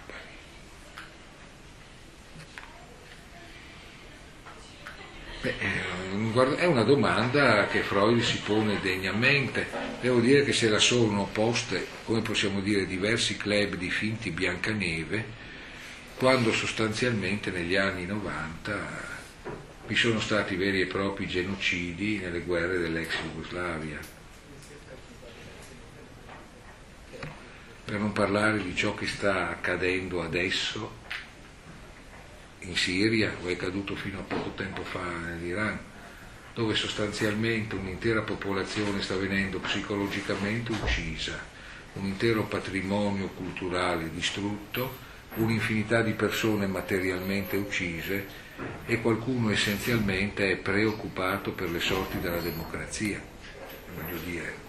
È una domanda che Freud si pone degnamente. Devo dire che si era solo opposte, come possiamo dire, diversi club di finti Biancaneve, quando sostanzialmente negli anni 90 vi sono stati veri e propri genocidi nelle guerre dell'ex Jugoslavia. Per non parlare di ciò che sta accadendo adesso in Siria, o è accaduto fino a poco tempo fa nell'Iran, dove sostanzialmente un'intera popolazione sta venendo psicologicamente uccisa, un intero patrimonio culturale distrutto, un'infinità di persone materialmente uccise e qualcuno essenzialmente è preoccupato per le sorti della democrazia. Voglio dire,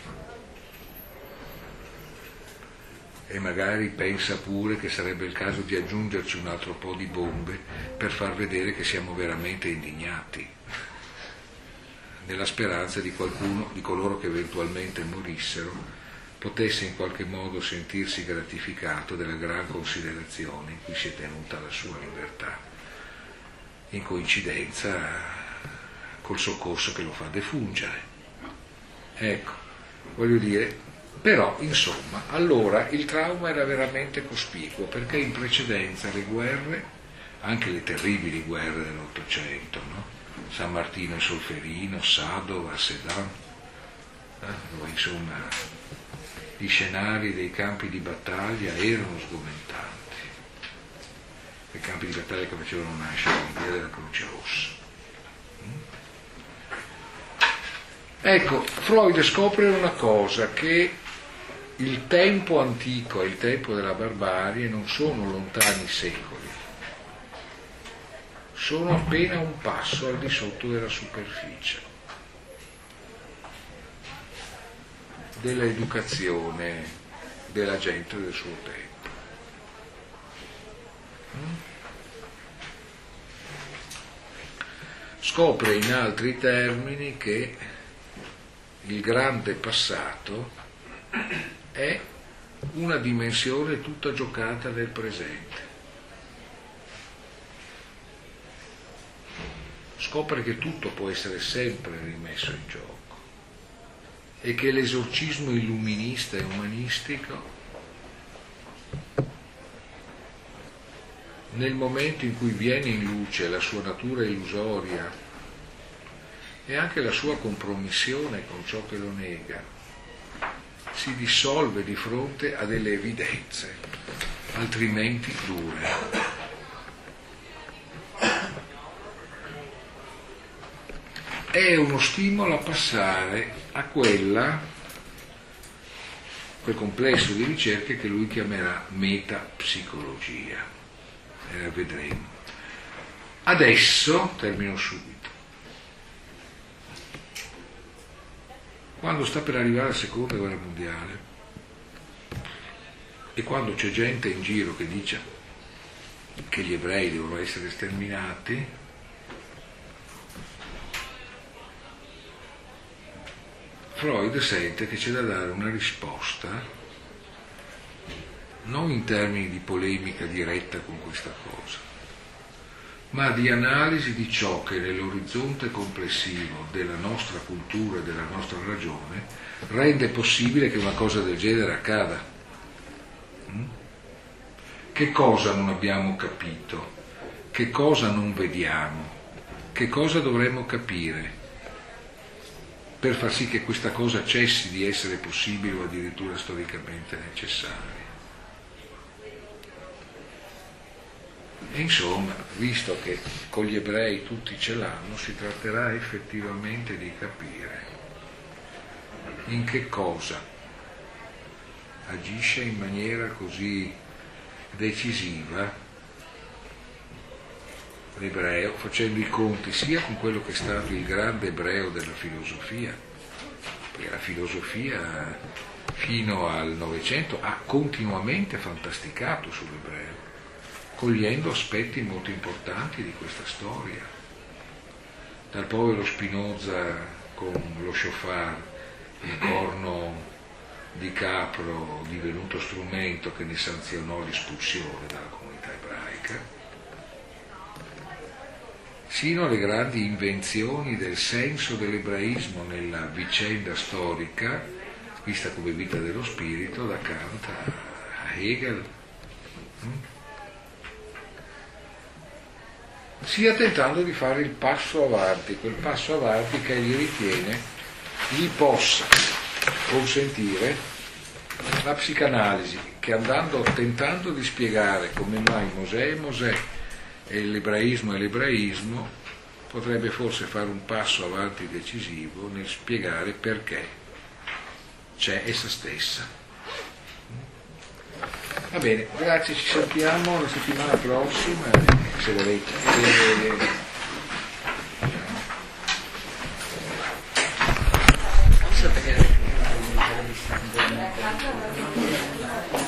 e magari pensa pure che sarebbe il caso di aggiungerci un altro po' di bombe per far vedere che siamo veramente indignati, nella speranza di qualcuno, di coloro che eventualmente morissero, potesse in qualche modo sentirsi gratificato della gran considerazione in cui si è tenuta la sua libertà, in coincidenza col soccorso che lo fa defungere. Ecco, voglio dire, però, insomma, allora il trauma era veramente cospicuo, perché in precedenza le guerre, anche le terribili guerre dell'Ottocento, no? San Martino e Solferino, Sadova, Sedan, dove insomma gli scenari dei campi di battaglia erano sgomentanti, i campi di battaglia che facevano nascere l'idea della Croce Rossa. Ecco, Freud scopre una cosa, che il tempo antico e il tempo della barbarie non sono lontani secoli, sono appena un passo al di sotto della superficie dell'educazione della gente del suo tempo. Scopre in altri termini che il grande passato è una dimensione tutta giocata nel presente. Scopre che tutto può essere sempre rimesso in gioco e che l'esorcismo illuminista e umanistico, nel momento in cui viene in luce la sua natura illusoria e anche la sua compromissione con ciò che lo nega, si dissolve di fronte a delle evidenze, altrimenti dure. È uno stimolo a passare a quel complesso di ricerche che lui chiamerà metapsicologia. Vedremo. Adesso, termino subito, quando sta per arrivare la seconda guerra mondiale e quando c'è gente in giro che dice che gli ebrei devono essere sterminati, Freud sente che c'è da dare una risposta non in termini di polemica diretta con questa cosa, ma di analisi di ciò che nell'orizzonte complessivo della nostra cultura e della nostra ragione rende possibile che una cosa del genere accada. Che cosa non abbiamo capito? Che cosa non vediamo? Che cosa dovremmo capire per far sì che questa cosa cessi di essere possibile o addirittura storicamente necessaria? E insomma, visto che con gli ebrei tutti ce l'hanno, si tratterà effettivamente di capire in che cosa agisce in maniera così decisiva l'ebreo, facendo i conti sia con quello che è stato il grande ebreo della filosofia, perché la filosofia fino al Novecento ha continuamente fantasticato sull'ebreo, cogliendo aspetti molto importanti di questa storia, dal povero Spinoza con lo shofar, il corno di capro divenuto strumento che ne sanzionò l'espulsione dalla comunità ebraica, sino alle grandi invenzioni del senso dell'ebraismo nella vicenda storica, vista come vita dello spirito, da Kant a Hegel, sia tentando di fare il passo avanti, quel passo avanti che egli ritiene gli possa consentire la psicanalisi, che tentando di spiegare come mai Mosè è Mosè e l'ebraismo è l'ebraismo, potrebbe forse fare un passo avanti decisivo nel spiegare perché c'è essa stessa. Va bene, ragazzi, ci sentiamo la settimana prossima, se volete. Non so perché